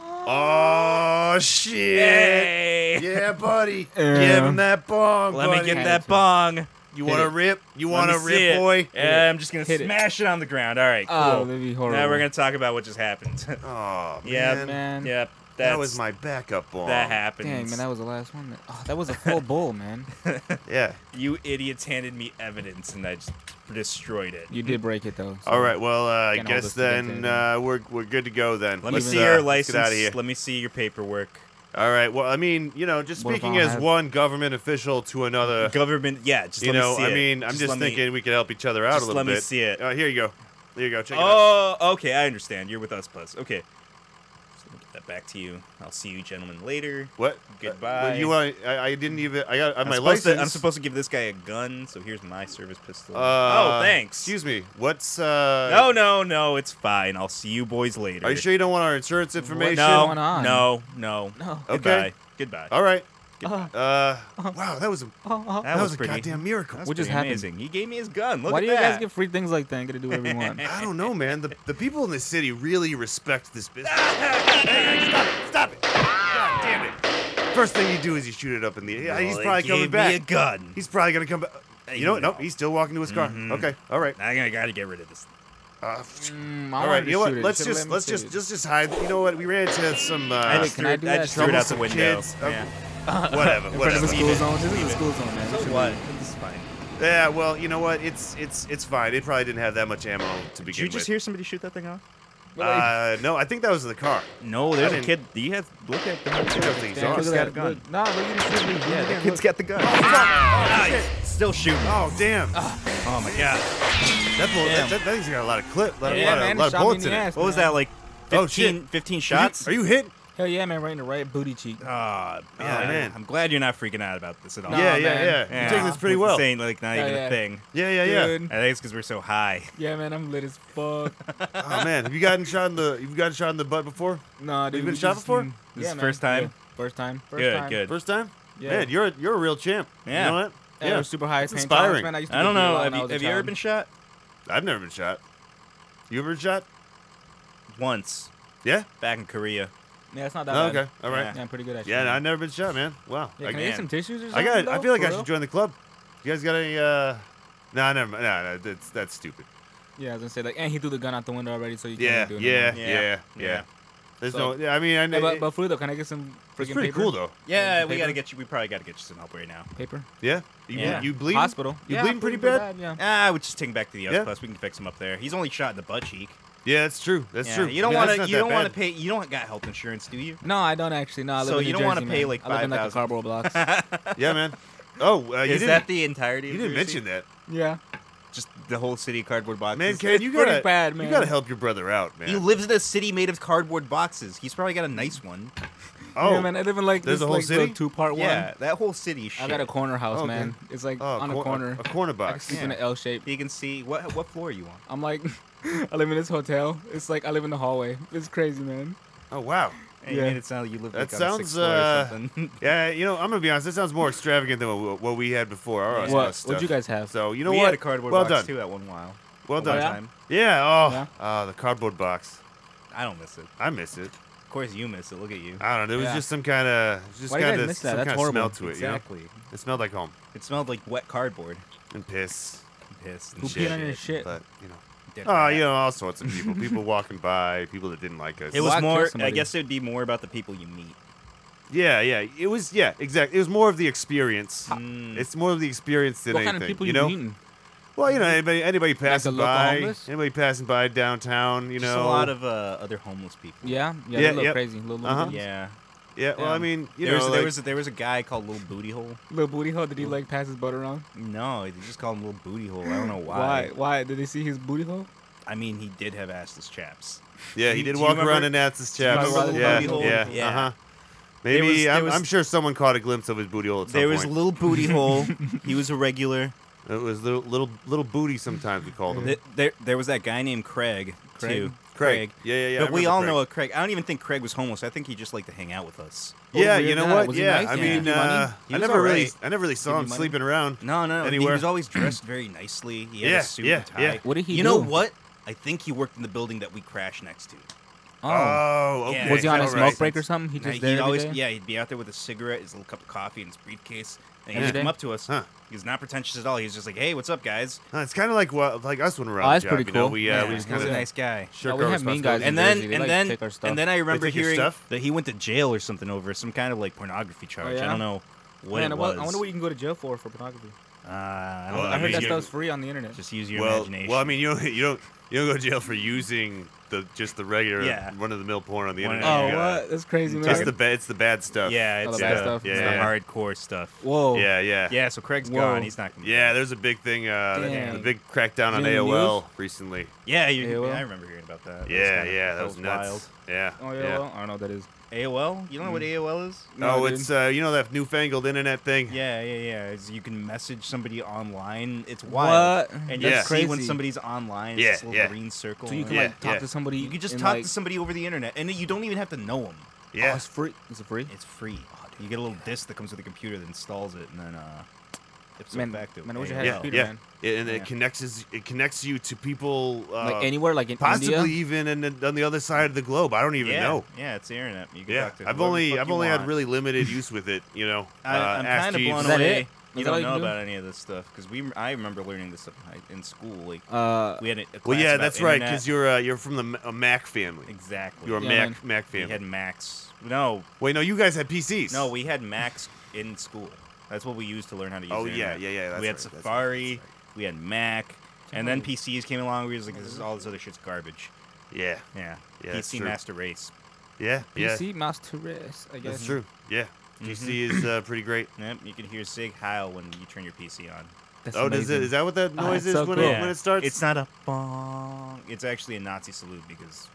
Speaker 1: Oh shit!
Speaker 2: Hey!
Speaker 1: Yeah, buddy.
Speaker 3: Yeah.
Speaker 1: Give him that bong.
Speaker 2: Let me
Speaker 1: buddy.
Speaker 2: get that bong.
Speaker 1: You
Speaker 3: Hit
Speaker 1: want to
Speaker 3: it.
Speaker 1: rip? You
Speaker 2: Let
Speaker 1: want to
Speaker 2: me see
Speaker 1: rip,
Speaker 2: it.
Speaker 1: boy?
Speaker 2: Yeah, I'm just gonna
Speaker 3: Hit it.
Speaker 2: smash it on the ground. All right, cool.
Speaker 3: Oh, that'd be horrible.
Speaker 2: Now we're gonna talk about what just happened.
Speaker 1: Oh
Speaker 2: Yep.
Speaker 1: man.
Speaker 3: Man.
Speaker 2: Yep.
Speaker 1: That was my backup bong.
Speaker 2: That happens.
Speaker 3: Dang, man, that was the last one. Oh, that was a full bowl, man.
Speaker 1: Yeah.
Speaker 2: You idiots handed me evidence and I just destroyed it.
Speaker 3: You did break it though. so-
Speaker 1: All right. Well, I
Speaker 3: Can't hold
Speaker 1: guess
Speaker 3: us against
Speaker 1: then
Speaker 3: anything.
Speaker 1: we're good to go then.
Speaker 2: Let me
Speaker 1: Let's,
Speaker 2: see your
Speaker 1: let's
Speaker 2: license.
Speaker 1: get out of here.
Speaker 2: Let me see your paperwork.
Speaker 1: All right. Well, I mean, you know, just
Speaker 3: What if I
Speaker 1: speaking
Speaker 3: don't
Speaker 1: as
Speaker 3: have-
Speaker 1: one government official to another.
Speaker 2: Government, yeah. Just
Speaker 1: You
Speaker 2: let
Speaker 1: know,
Speaker 2: me see
Speaker 1: I
Speaker 2: it.
Speaker 1: mean, I'm just
Speaker 2: let me-
Speaker 1: thinking we could help each other out
Speaker 2: just
Speaker 1: a little
Speaker 2: let me
Speaker 1: bit.
Speaker 2: see it.
Speaker 1: Here you go. There you go. Check it out.
Speaker 2: Oh, okay. I understand. You're with us, Buzz. Okay. So let me get that back to you. I'll see you gentlemen later.
Speaker 1: What?
Speaker 2: Goodbye.
Speaker 1: You want? I didn't even. I got
Speaker 2: I'm
Speaker 1: my
Speaker 2: supposed
Speaker 1: license.
Speaker 2: I'm supposed to give this guy a gun, so here's my service pistol.
Speaker 1: Uh,
Speaker 2: oh, thanks.
Speaker 1: Excuse me. What's
Speaker 2: No, it's fine. I'll see you boys later.
Speaker 1: Are you sure you don't want our insurance information?
Speaker 2: No,
Speaker 3: going on?
Speaker 2: no.
Speaker 3: No.
Speaker 1: Okay.
Speaker 2: Goodbye.
Speaker 1: All right.
Speaker 3: Oh,
Speaker 1: Wow, that was a
Speaker 2: That was
Speaker 1: a
Speaker 2: pretty.
Speaker 1: goddamn miracle.
Speaker 2: That's
Speaker 3: What just
Speaker 2: pretty
Speaker 3: happened?
Speaker 2: amazing. He gave me his gun. Look
Speaker 3: Why
Speaker 2: at
Speaker 3: do you
Speaker 2: that.
Speaker 3: guys get free things like that and get to do whatever you want?
Speaker 1: I don't know, man. The people in this city really respect this business. Hey, stop it! God damn it! First thing you do is you shoot it up in the air. Yeah, he's
Speaker 2: Well,
Speaker 1: probably
Speaker 2: they
Speaker 1: coming
Speaker 2: gave
Speaker 1: back.
Speaker 2: me a gun.
Speaker 1: He's probably gonna come back. You know what? Nope, he's still walking to his car.
Speaker 2: Mhm.
Speaker 1: Okay, all right.
Speaker 2: I gotta get rid of this.
Speaker 1: Uh,
Speaker 3: I
Speaker 1: all right,
Speaker 3: wanted to
Speaker 1: you know what?
Speaker 3: shoot it.
Speaker 1: Let's
Speaker 3: Should've
Speaker 1: just
Speaker 3: let me shoot it.
Speaker 1: just hide. You know what? We ran into some
Speaker 3: Hey, can I do that?
Speaker 2: I just threw it out the
Speaker 1: troublesome
Speaker 2: window.
Speaker 1: kids.
Speaker 2: Yeah.
Speaker 1: whatever.
Speaker 3: In front of the
Speaker 1: Whatever.
Speaker 3: school
Speaker 2: Leave it.
Speaker 3: zone. This is
Speaker 2: Leave
Speaker 3: a
Speaker 2: it.
Speaker 3: school zone, man.
Speaker 2: So
Speaker 3: It should
Speaker 2: what?
Speaker 3: be-
Speaker 2: This is fine.
Speaker 1: Yeah, well, you know what? It's fine. It probably didn't have that much ammo to
Speaker 2: Did
Speaker 1: begin
Speaker 2: you just
Speaker 1: with.
Speaker 2: hear somebody shoot that thing off?
Speaker 1: No, I think that was the car.
Speaker 2: No, there's a
Speaker 1: didn't-
Speaker 2: kid. Do you have look at the
Speaker 1: I think those things
Speaker 3: Damn,
Speaker 1: are.
Speaker 3: look at
Speaker 2: got a
Speaker 3: that.
Speaker 2: gun.
Speaker 3: Look, nah, look at this shit.
Speaker 2: Yeah, the kid's got the gun.
Speaker 1: Oh, shit.
Speaker 2: still shooting.
Speaker 1: Oh damn!
Speaker 2: Oh my god.
Speaker 1: That bullet,
Speaker 2: Damn.
Speaker 1: that thing's got a lot of clip, lot,
Speaker 3: Yeah,
Speaker 1: of,
Speaker 3: man,
Speaker 1: lot
Speaker 3: it
Speaker 1: of
Speaker 3: shot me
Speaker 1: bullets
Speaker 3: in
Speaker 1: in
Speaker 3: the
Speaker 1: it.
Speaker 3: ass.
Speaker 2: What was
Speaker 3: man.
Speaker 2: that, like 15,
Speaker 1: Oh, shit.
Speaker 2: 15 shots?
Speaker 1: Are you hit?
Speaker 3: Hell yeah, man, right in the right booty cheek.
Speaker 2: Oh,
Speaker 1: man.
Speaker 2: I'm glad you're not freaking out about this at all.
Speaker 3: No,
Speaker 1: yeah,
Speaker 3: man.
Speaker 1: yeah. You're taking this pretty
Speaker 2: This
Speaker 1: well.
Speaker 2: ain't like not
Speaker 3: Yeah,
Speaker 2: even
Speaker 3: yeah.
Speaker 2: a thing.
Speaker 1: Yeah.
Speaker 3: Dude.
Speaker 2: I think it's because we're so high.
Speaker 3: Yeah, man, I'm lit as fuck.
Speaker 1: Oh man, have you gotten shot in the butt before?
Speaker 3: Nah, dude.
Speaker 1: been
Speaker 3: we
Speaker 1: shot
Speaker 3: just-
Speaker 1: before?
Speaker 2: This
Speaker 3: yeah,
Speaker 2: is
Speaker 3: man.
Speaker 2: first time?
Speaker 3: Yeah, first time. First
Speaker 2: Good,
Speaker 3: time.
Speaker 2: good.
Speaker 1: First time?
Speaker 3: Yeah.
Speaker 1: Man, you're a real champ.
Speaker 2: Yeah.
Speaker 1: You know what?
Speaker 3: Yeah, it was super high
Speaker 1: It's
Speaker 3: pain
Speaker 1: inspiring.
Speaker 3: tolerance, man. I used to
Speaker 2: I don't
Speaker 3: get beat a
Speaker 2: know.
Speaker 3: lot
Speaker 2: Have
Speaker 3: when I
Speaker 2: you,
Speaker 3: was a
Speaker 2: have you ever
Speaker 3: child.
Speaker 2: been shot?
Speaker 1: I've never been shot. You ever been shot?
Speaker 2: Once.
Speaker 1: Yeah.
Speaker 2: Back in Korea.
Speaker 3: Yeah, it's not that
Speaker 1: Oh,
Speaker 3: bad.
Speaker 1: okay. All right.
Speaker 3: Yeah, I'm pretty good actually.
Speaker 1: Yeah, no, I've never been shot, man. Wow.
Speaker 3: Yeah,
Speaker 1: I,
Speaker 3: can I get
Speaker 2: man.
Speaker 3: some tissues or
Speaker 1: I
Speaker 3: something?
Speaker 1: got. I
Speaker 3: though,
Speaker 1: feel like
Speaker 3: for
Speaker 1: I
Speaker 3: real?
Speaker 1: should join the club. You guys got any? No, never mind. No, that's stupid.
Speaker 3: Yeah, I was gonna say like, and he threw the gun out the window already, so you
Speaker 1: Yeah,
Speaker 3: can't do anything.
Speaker 1: yeah.
Speaker 2: Yeah.
Speaker 1: There's
Speaker 3: So-
Speaker 1: no. Yeah, I mean,
Speaker 3: But for real though, can I get some freaking
Speaker 1: it's pretty
Speaker 3: paper?
Speaker 1: cool though.
Speaker 2: Yeah,
Speaker 3: Some
Speaker 2: we gotta
Speaker 3: paper?
Speaker 2: get you. We probably gotta get you some help right now.
Speaker 3: Paper.
Speaker 1: Yeah. You,
Speaker 2: Yeah.
Speaker 1: you bleed?
Speaker 3: Hospital.
Speaker 1: You
Speaker 3: yeah,
Speaker 1: bleeding pretty bad?
Speaker 3: Yeah.
Speaker 2: Ah, we just take him back to the
Speaker 1: Yeah.
Speaker 2: Plus. We can fix him up there. He's only shot in the butt cheek.
Speaker 1: Yeah, that's true. That's
Speaker 2: Yeah,
Speaker 1: true.
Speaker 2: You don't
Speaker 1: I mean,
Speaker 2: want
Speaker 1: that's
Speaker 2: to.
Speaker 1: not
Speaker 2: You
Speaker 1: that
Speaker 2: don't want to
Speaker 1: bad.
Speaker 2: pay. You don't got health insurance, do you?
Speaker 3: No, I don't actually. No, I live
Speaker 2: So
Speaker 3: in
Speaker 2: you
Speaker 3: New
Speaker 2: don't wanna
Speaker 3: Jersey,
Speaker 2: pay,
Speaker 3: man.
Speaker 2: like,
Speaker 3: I live in like the
Speaker 2: 5,000.
Speaker 3: cardboard blocks.
Speaker 1: Yeah, man. Oh, you
Speaker 2: Is
Speaker 1: didn't.
Speaker 2: that the entirety?
Speaker 1: You
Speaker 2: of
Speaker 1: didn't
Speaker 2: your
Speaker 1: mention that,
Speaker 3: yeah.
Speaker 2: Just the whole city of cardboard boxes.
Speaker 1: man. Ken, you
Speaker 3: pretty
Speaker 1: gotta.
Speaker 3: bad, man.
Speaker 1: You gotta help your brother out, man.
Speaker 2: He lives in a city made of cardboard boxes. He's probably got a nice one.
Speaker 1: Oh,
Speaker 3: Yeah, man. I live in like
Speaker 1: There's
Speaker 3: this
Speaker 1: a whole
Speaker 3: like
Speaker 1: city?
Speaker 3: the 2-part one.
Speaker 2: Yeah, that whole city is shit.
Speaker 3: I got a corner house,
Speaker 1: Oh, okay.
Speaker 3: man. It's like
Speaker 1: oh,
Speaker 3: on a corner.
Speaker 1: A corner
Speaker 3: I can
Speaker 1: box.
Speaker 3: sleep in
Speaker 2: Yeah.
Speaker 3: an L shape.
Speaker 2: You can see what floor are you on?
Speaker 3: I'm like, I live in this hotel. It's like I live in the hallway. It's crazy, man.
Speaker 1: Oh wow.
Speaker 2: Hey, you
Speaker 3: Yeah.
Speaker 2: made it sound like you live
Speaker 1: That
Speaker 2: like on the
Speaker 1: sounds,
Speaker 2: sixth floor or something.
Speaker 1: Yeah, you know, I'm gonna be honest. That sounds more extravagant than what we had before. Our
Speaker 2: Yeah.
Speaker 3: What?
Speaker 1: stuff.
Speaker 3: What'd you guys have?
Speaker 1: So you know
Speaker 2: we
Speaker 1: what?
Speaker 2: had a cardboard
Speaker 1: well
Speaker 2: box
Speaker 1: done.
Speaker 2: too at one while.
Speaker 1: Well
Speaker 2: One
Speaker 1: done.
Speaker 3: yeah?
Speaker 2: time.
Speaker 1: Yeah. Oh.
Speaker 3: Yeah?
Speaker 1: The cardboard box.
Speaker 2: I don't miss it.
Speaker 1: I miss it.
Speaker 2: Of course you miss it. Look at you.
Speaker 1: I don't know. There was
Speaker 3: Yeah.
Speaker 1: just some kind of,
Speaker 3: Why do you guys
Speaker 1: some
Speaker 3: miss that?
Speaker 1: kind
Speaker 3: That's
Speaker 1: of
Speaker 3: horrible.
Speaker 1: smell to it.
Speaker 2: Exactly.
Speaker 1: You know? It smelled like home
Speaker 2: It smelled like wet cardboard.
Speaker 1: and piss.
Speaker 2: Piss. and
Speaker 3: Who
Speaker 2: shit.
Speaker 3: peed on your shit?
Speaker 1: But you know.
Speaker 2: Dead
Speaker 1: Oh,
Speaker 2: rat.
Speaker 1: you know, all sorts of people. People walking by. People that didn't like us.
Speaker 2: It
Speaker 3: Well,
Speaker 2: was
Speaker 3: I'd kill
Speaker 2: more. I
Speaker 3: somebody.
Speaker 2: guess it would be more about the people you meet.
Speaker 1: Yeah. It was. Yeah. Exactly. It was more of the experience.
Speaker 2: Mm.
Speaker 1: It's more of the experience than
Speaker 3: What
Speaker 1: anything.
Speaker 3: kind of people
Speaker 1: you
Speaker 3: you
Speaker 1: know?
Speaker 3: meeting?
Speaker 1: Well, you know, anybody passing
Speaker 3: local
Speaker 1: by,
Speaker 3: homeless?
Speaker 1: anybody passing by downtown, you
Speaker 2: Just
Speaker 1: know.
Speaker 2: a lot of other homeless people.
Speaker 3: Yeah,
Speaker 1: Yeah,
Speaker 3: they're a little
Speaker 1: yep.
Speaker 3: crazy, little
Speaker 1: Uh-huh.
Speaker 3: things.
Speaker 2: Yeah.
Speaker 1: Yeah. Well, I
Speaker 3: Yeah.
Speaker 1: mean, you
Speaker 2: There
Speaker 1: know,
Speaker 2: was,
Speaker 1: like,
Speaker 2: there was a guy called Little Booty Hole.
Speaker 3: Little booty hole. Did he like pass his butt around?
Speaker 2: No, they just called him Little Booty Hole. I don't know why.
Speaker 3: Why? Did they see his booty hole?
Speaker 2: I mean, he did have assless chaps.
Speaker 1: yeah,
Speaker 2: Do
Speaker 1: he
Speaker 2: you-
Speaker 1: did
Speaker 2: do you
Speaker 1: walk
Speaker 2: remember-
Speaker 1: around in Nats's chaps.
Speaker 3: Remember the
Speaker 1: Yeah,
Speaker 3: booty hole?
Speaker 1: yeah,
Speaker 2: Yeah.
Speaker 1: uh-huh.
Speaker 2: There
Speaker 1: Maybe
Speaker 2: was-
Speaker 1: I'm sure someone caught a glimpse of his booty hole at some
Speaker 2: There was
Speaker 1: point.
Speaker 2: Little Booty Hole. He was a regular.
Speaker 1: It was little booty. Sometimes we called him.
Speaker 2: There was that guy named Craig, too.
Speaker 1: Craig. Yeah. I
Speaker 2: But we
Speaker 1: remember
Speaker 2: all
Speaker 1: Craig.
Speaker 2: know a Craig. I don't even think Craig was homeless. I think he just liked to hang out with us.
Speaker 1: Yeah,
Speaker 3: Oh,
Speaker 1: you
Speaker 3: weird
Speaker 1: know
Speaker 3: guy.
Speaker 1: what?
Speaker 3: Was he
Speaker 1: Yeah,
Speaker 3: nice?
Speaker 1: I
Speaker 3: Did he
Speaker 1: mean,
Speaker 3: give you money?
Speaker 2: He
Speaker 1: I
Speaker 2: was
Speaker 1: never really,
Speaker 2: alright.
Speaker 1: I never really saw
Speaker 3: Give
Speaker 1: him
Speaker 3: you money?
Speaker 1: sleeping around.
Speaker 2: No. He
Speaker 1: Anywhere.
Speaker 2: was always dressed very nicely. He had
Speaker 1: Yeah,
Speaker 2: a suit
Speaker 1: yeah,
Speaker 2: and tie.
Speaker 1: yeah.
Speaker 3: What did he
Speaker 2: You
Speaker 3: do?
Speaker 2: know what? I think he worked in the building that we crashed next to.
Speaker 3: Oh.
Speaker 1: Oh, okay.
Speaker 2: Yeah.
Speaker 3: Was he on a
Speaker 1: all
Speaker 3: smoke
Speaker 1: right.
Speaker 3: break or something? He
Speaker 2: Nah,
Speaker 3: just there every
Speaker 2: always,
Speaker 3: day?
Speaker 2: yeah, he'd be out there with a cigarette, his little cup of coffee, and his briefcase, and he'd
Speaker 3: Every
Speaker 2: just come
Speaker 3: day?
Speaker 2: up to us.
Speaker 1: Huh.
Speaker 2: He was not pretentious at all. He was just like, "Hey, what's up, guys?"
Speaker 1: It's kind of like us when we're
Speaker 3: Oh,
Speaker 1: on the
Speaker 3: that's
Speaker 1: job.
Speaker 3: pretty
Speaker 1: you know?
Speaker 3: cool.
Speaker 1: We
Speaker 2: Yeah,
Speaker 1: we just
Speaker 2: he was
Speaker 1: kind
Speaker 2: a
Speaker 1: of
Speaker 2: nice guy.
Speaker 1: shirk
Speaker 3: we
Speaker 1: our
Speaker 3: have mean guys
Speaker 1: responsibilities.
Speaker 3: in
Speaker 2: And then,
Speaker 3: Jersey. They
Speaker 2: and
Speaker 3: like
Speaker 2: then,
Speaker 3: to take our stuff.
Speaker 2: and then I remember
Speaker 1: take your
Speaker 2: hearing
Speaker 1: stuff?
Speaker 2: that he went to jail or something over some kind of like pornography charge.
Speaker 3: yeah?
Speaker 2: I don't know what
Speaker 3: Man,
Speaker 2: it was.
Speaker 3: I wonder what you can go to jail for pornography.
Speaker 2: I don't
Speaker 1: Well,
Speaker 2: know.
Speaker 3: I heard that
Speaker 1: you-
Speaker 3: stuff's free on the internet.
Speaker 2: Just use your
Speaker 1: Well,
Speaker 2: imagination.
Speaker 1: well, I mean, you don't go to jail for using the regular
Speaker 2: Yeah.
Speaker 1: run of the mill porn on the
Speaker 2: One-
Speaker 1: internet.
Speaker 3: Oh,
Speaker 1: You gotta-
Speaker 3: what? That's crazy, man.
Speaker 1: It's the bad stuff.
Speaker 2: yeah,
Speaker 3: Oh,
Speaker 2: it's
Speaker 3: the bad
Speaker 2: the,
Speaker 3: stuff.
Speaker 2: it's
Speaker 1: Yeah.
Speaker 2: the hardcore stuff.
Speaker 3: Whoa.
Speaker 1: Yeah.
Speaker 2: Yeah, so Craig's
Speaker 3: Whoa.
Speaker 2: gone. He's not gonna be
Speaker 1: Yeah,
Speaker 2: back.
Speaker 1: there's a big thing, the
Speaker 3: Dang.
Speaker 1: big crackdown on
Speaker 3: You in the
Speaker 1: AOL
Speaker 3: news?
Speaker 1: recently.
Speaker 2: Yeah,
Speaker 3: AOL?
Speaker 2: I remember hearing about that.
Speaker 1: Yeah,
Speaker 2: That
Speaker 1: that was nuts.
Speaker 2: wild.
Speaker 1: Yeah.
Speaker 3: Oh, yeah, well, I don't know what that is.
Speaker 2: AOL? You don't know what AOL is?
Speaker 3: No,
Speaker 1: Oh,
Speaker 3: dude.
Speaker 1: it's you know that newfangled internet thing.
Speaker 2: Yeah. It's, you can message somebody online. It's wild.
Speaker 3: What?
Speaker 2: And you
Speaker 1: Yeah.
Speaker 2: see when
Speaker 3: Crazy.
Speaker 2: somebody's online. It's
Speaker 1: Yeah,
Speaker 2: this little
Speaker 1: yeah.
Speaker 2: green circle.
Speaker 3: So you can
Speaker 1: Yeah,
Speaker 3: like talk
Speaker 1: yeah.
Speaker 3: to somebody.
Speaker 2: You can just
Speaker 3: and,
Speaker 2: talk
Speaker 3: like,
Speaker 2: to somebody over the internet, and you don't even have to know them.
Speaker 3: Oh,
Speaker 1: Yeah.
Speaker 3: it's free. Is it free?
Speaker 2: It's free. You get a little disc that comes with the computer that installs it, and then ipso
Speaker 3: Man,
Speaker 2: facto.
Speaker 3: man, I wish I had
Speaker 2: AOL.
Speaker 3: a
Speaker 1: Yeah,
Speaker 3: computer,
Speaker 1: yeah.
Speaker 3: man.
Speaker 1: And it connects you to people
Speaker 3: Like anywhere, like in
Speaker 1: possibly
Speaker 3: India.
Speaker 1: even on the other side of the globe. I don't even
Speaker 2: Yeah,
Speaker 1: know.
Speaker 2: yeah, it's the internet. You can
Speaker 1: Yeah,
Speaker 2: talk to
Speaker 1: I've
Speaker 2: whoever the
Speaker 1: only
Speaker 2: fuck
Speaker 1: I've
Speaker 2: you
Speaker 1: only had
Speaker 2: want.
Speaker 1: really limited use with it. You know,
Speaker 2: I'm
Speaker 1: Ask
Speaker 2: kind of
Speaker 1: Jeeves.
Speaker 2: blown
Speaker 3: Is that
Speaker 2: away.
Speaker 3: it?
Speaker 2: You
Speaker 3: Is that all
Speaker 2: don't
Speaker 3: you
Speaker 2: know
Speaker 3: can do?
Speaker 2: about any of this stuff because I remember learning this stuff in school. Like we had a class
Speaker 1: Well, yeah,
Speaker 2: about
Speaker 1: that's right.
Speaker 2: internet.
Speaker 1: Because you're from a Mac family.
Speaker 2: Exactly.
Speaker 1: You're a
Speaker 3: Yeah,
Speaker 1: Mac
Speaker 2: We
Speaker 1: family.
Speaker 2: had Macs. No,
Speaker 1: Wait, no, you guys had PCs.
Speaker 2: no, we had Macs in school. That's what we used to learn how to use.
Speaker 1: Oh
Speaker 2: the
Speaker 1: yeah,
Speaker 2: internet.
Speaker 1: yeah. That's
Speaker 2: we had
Speaker 1: right, that's right,
Speaker 2: Safari.
Speaker 1: that's
Speaker 2: We had Mac, and then PCs came along. We was like, this is all this other shit's garbage.
Speaker 1: right. Yeah,
Speaker 2: Yeah.
Speaker 1: Yeah, that's
Speaker 2: PC
Speaker 1: true.
Speaker 2: Master Race.
Speaker 1: yeah.
Speaker 3: PC Master Race, I guess.
Speaker 1: That's true. Yeah,
Speaker 2: Mm-hmm.
Speaker 1: PC is pretty great.
Speaker 2: Yep. You can hear Sig Heil when you turn your PC on.
Speaker 3: That's
Speaker 1: Oh, does it?
Speaker 3: amazing.
Speaker 1: Is that what that noise
Speaker 3: it's
Speaker 1: is
Speaker 3: so
Speaker 1: when
Speaker 3: cool.
Speaker 1: it starts?
Speaker 2: It's not a bong. It's actually a Nazi salute because.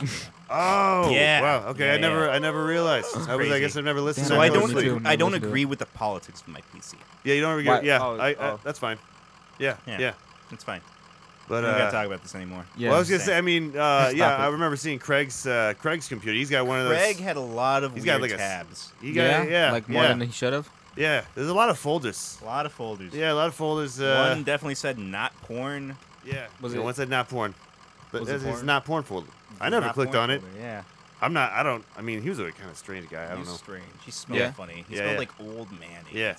Speaker 1: Oh,
Speaker 2: Yeah.
Speaker 1: wow. Okay,
Speaker 2: Yeah,
Speaker 1: I never realized. I
Speaker 2: crazy.
Speaker 1: guess I've never listened
Speaker 3: Damn,
Speaker 1: to
Speaker 2: So
Speaker 1: that
Speaker 2: I
Speaker 1: closely.
Speaker 2: don't. I don't
Speaker 3: Listen to
Speaker 2: agree with the politics of my PC.
Speaker 1: Yeah, you don't agree.
Speaker 3: Why-
Speaker 1: Yeah,
Speaker 3: oh.
Speaker 1: that's fine. Yeah,
Speaker 2: Yeah.
Speaker 1: yeah.
Speaker 2: It's fine.
Speaker 1: But
Speaker 2: We don't gotta talk about this anymore.
Speaker 3: Yeah.
Speaker 1: well, I was gonna say. I mean, yeah,
Speaker 3: it.
Speaker 1: I remember seeing Craig's computer. He's got one of those.
Speaker 2: Craig had a lot of
Speaker 1: He's
Speaker 2: weird
Speaker 1: got like
Speaker 2: tabs.
Speaker 1: He got yeah,
Speaker 3: like more
Speaker 1: yeah,
Speaker 3: than he should have.
Speaker 1: yeah. There's a lot of folders.
Speaker 2: A lot of folders.
Speaker 1: Yeah, a lot of folders.
Speaker 2: One definitely said not porn.
Speaker 1: Yeah.
Speaker 3: Was
Speaker 1: yeah,
Speaker 3: it-
Speaker 1: one said not porn. But
Speaker 3: Was it
Speaker 1: it's
Speaker 3: porn?
Speaker 1: not porn folder. I never
Speaker 2: Not
Speaker 1: clicked
Speaker 2: porn
Speaker 1: on it.
Speaker 2: folder, Yeah.
Speaker 1: I'm not. I don't. I mean, he was a kind of strange guy. I
Speaker 2: He
Speaker 1: don't
Speaker 2: was
Speaker 1: know.
Speaker 2: strange. He smelled
Speaker 3: Yeah.
Speaker 2: funny. He
Speaker 1: Yeah,
Speaker 2: smelled
Speaker 1: yeah.
Speaker 2: like old mayonnaise.
Speaker 1: Yeah.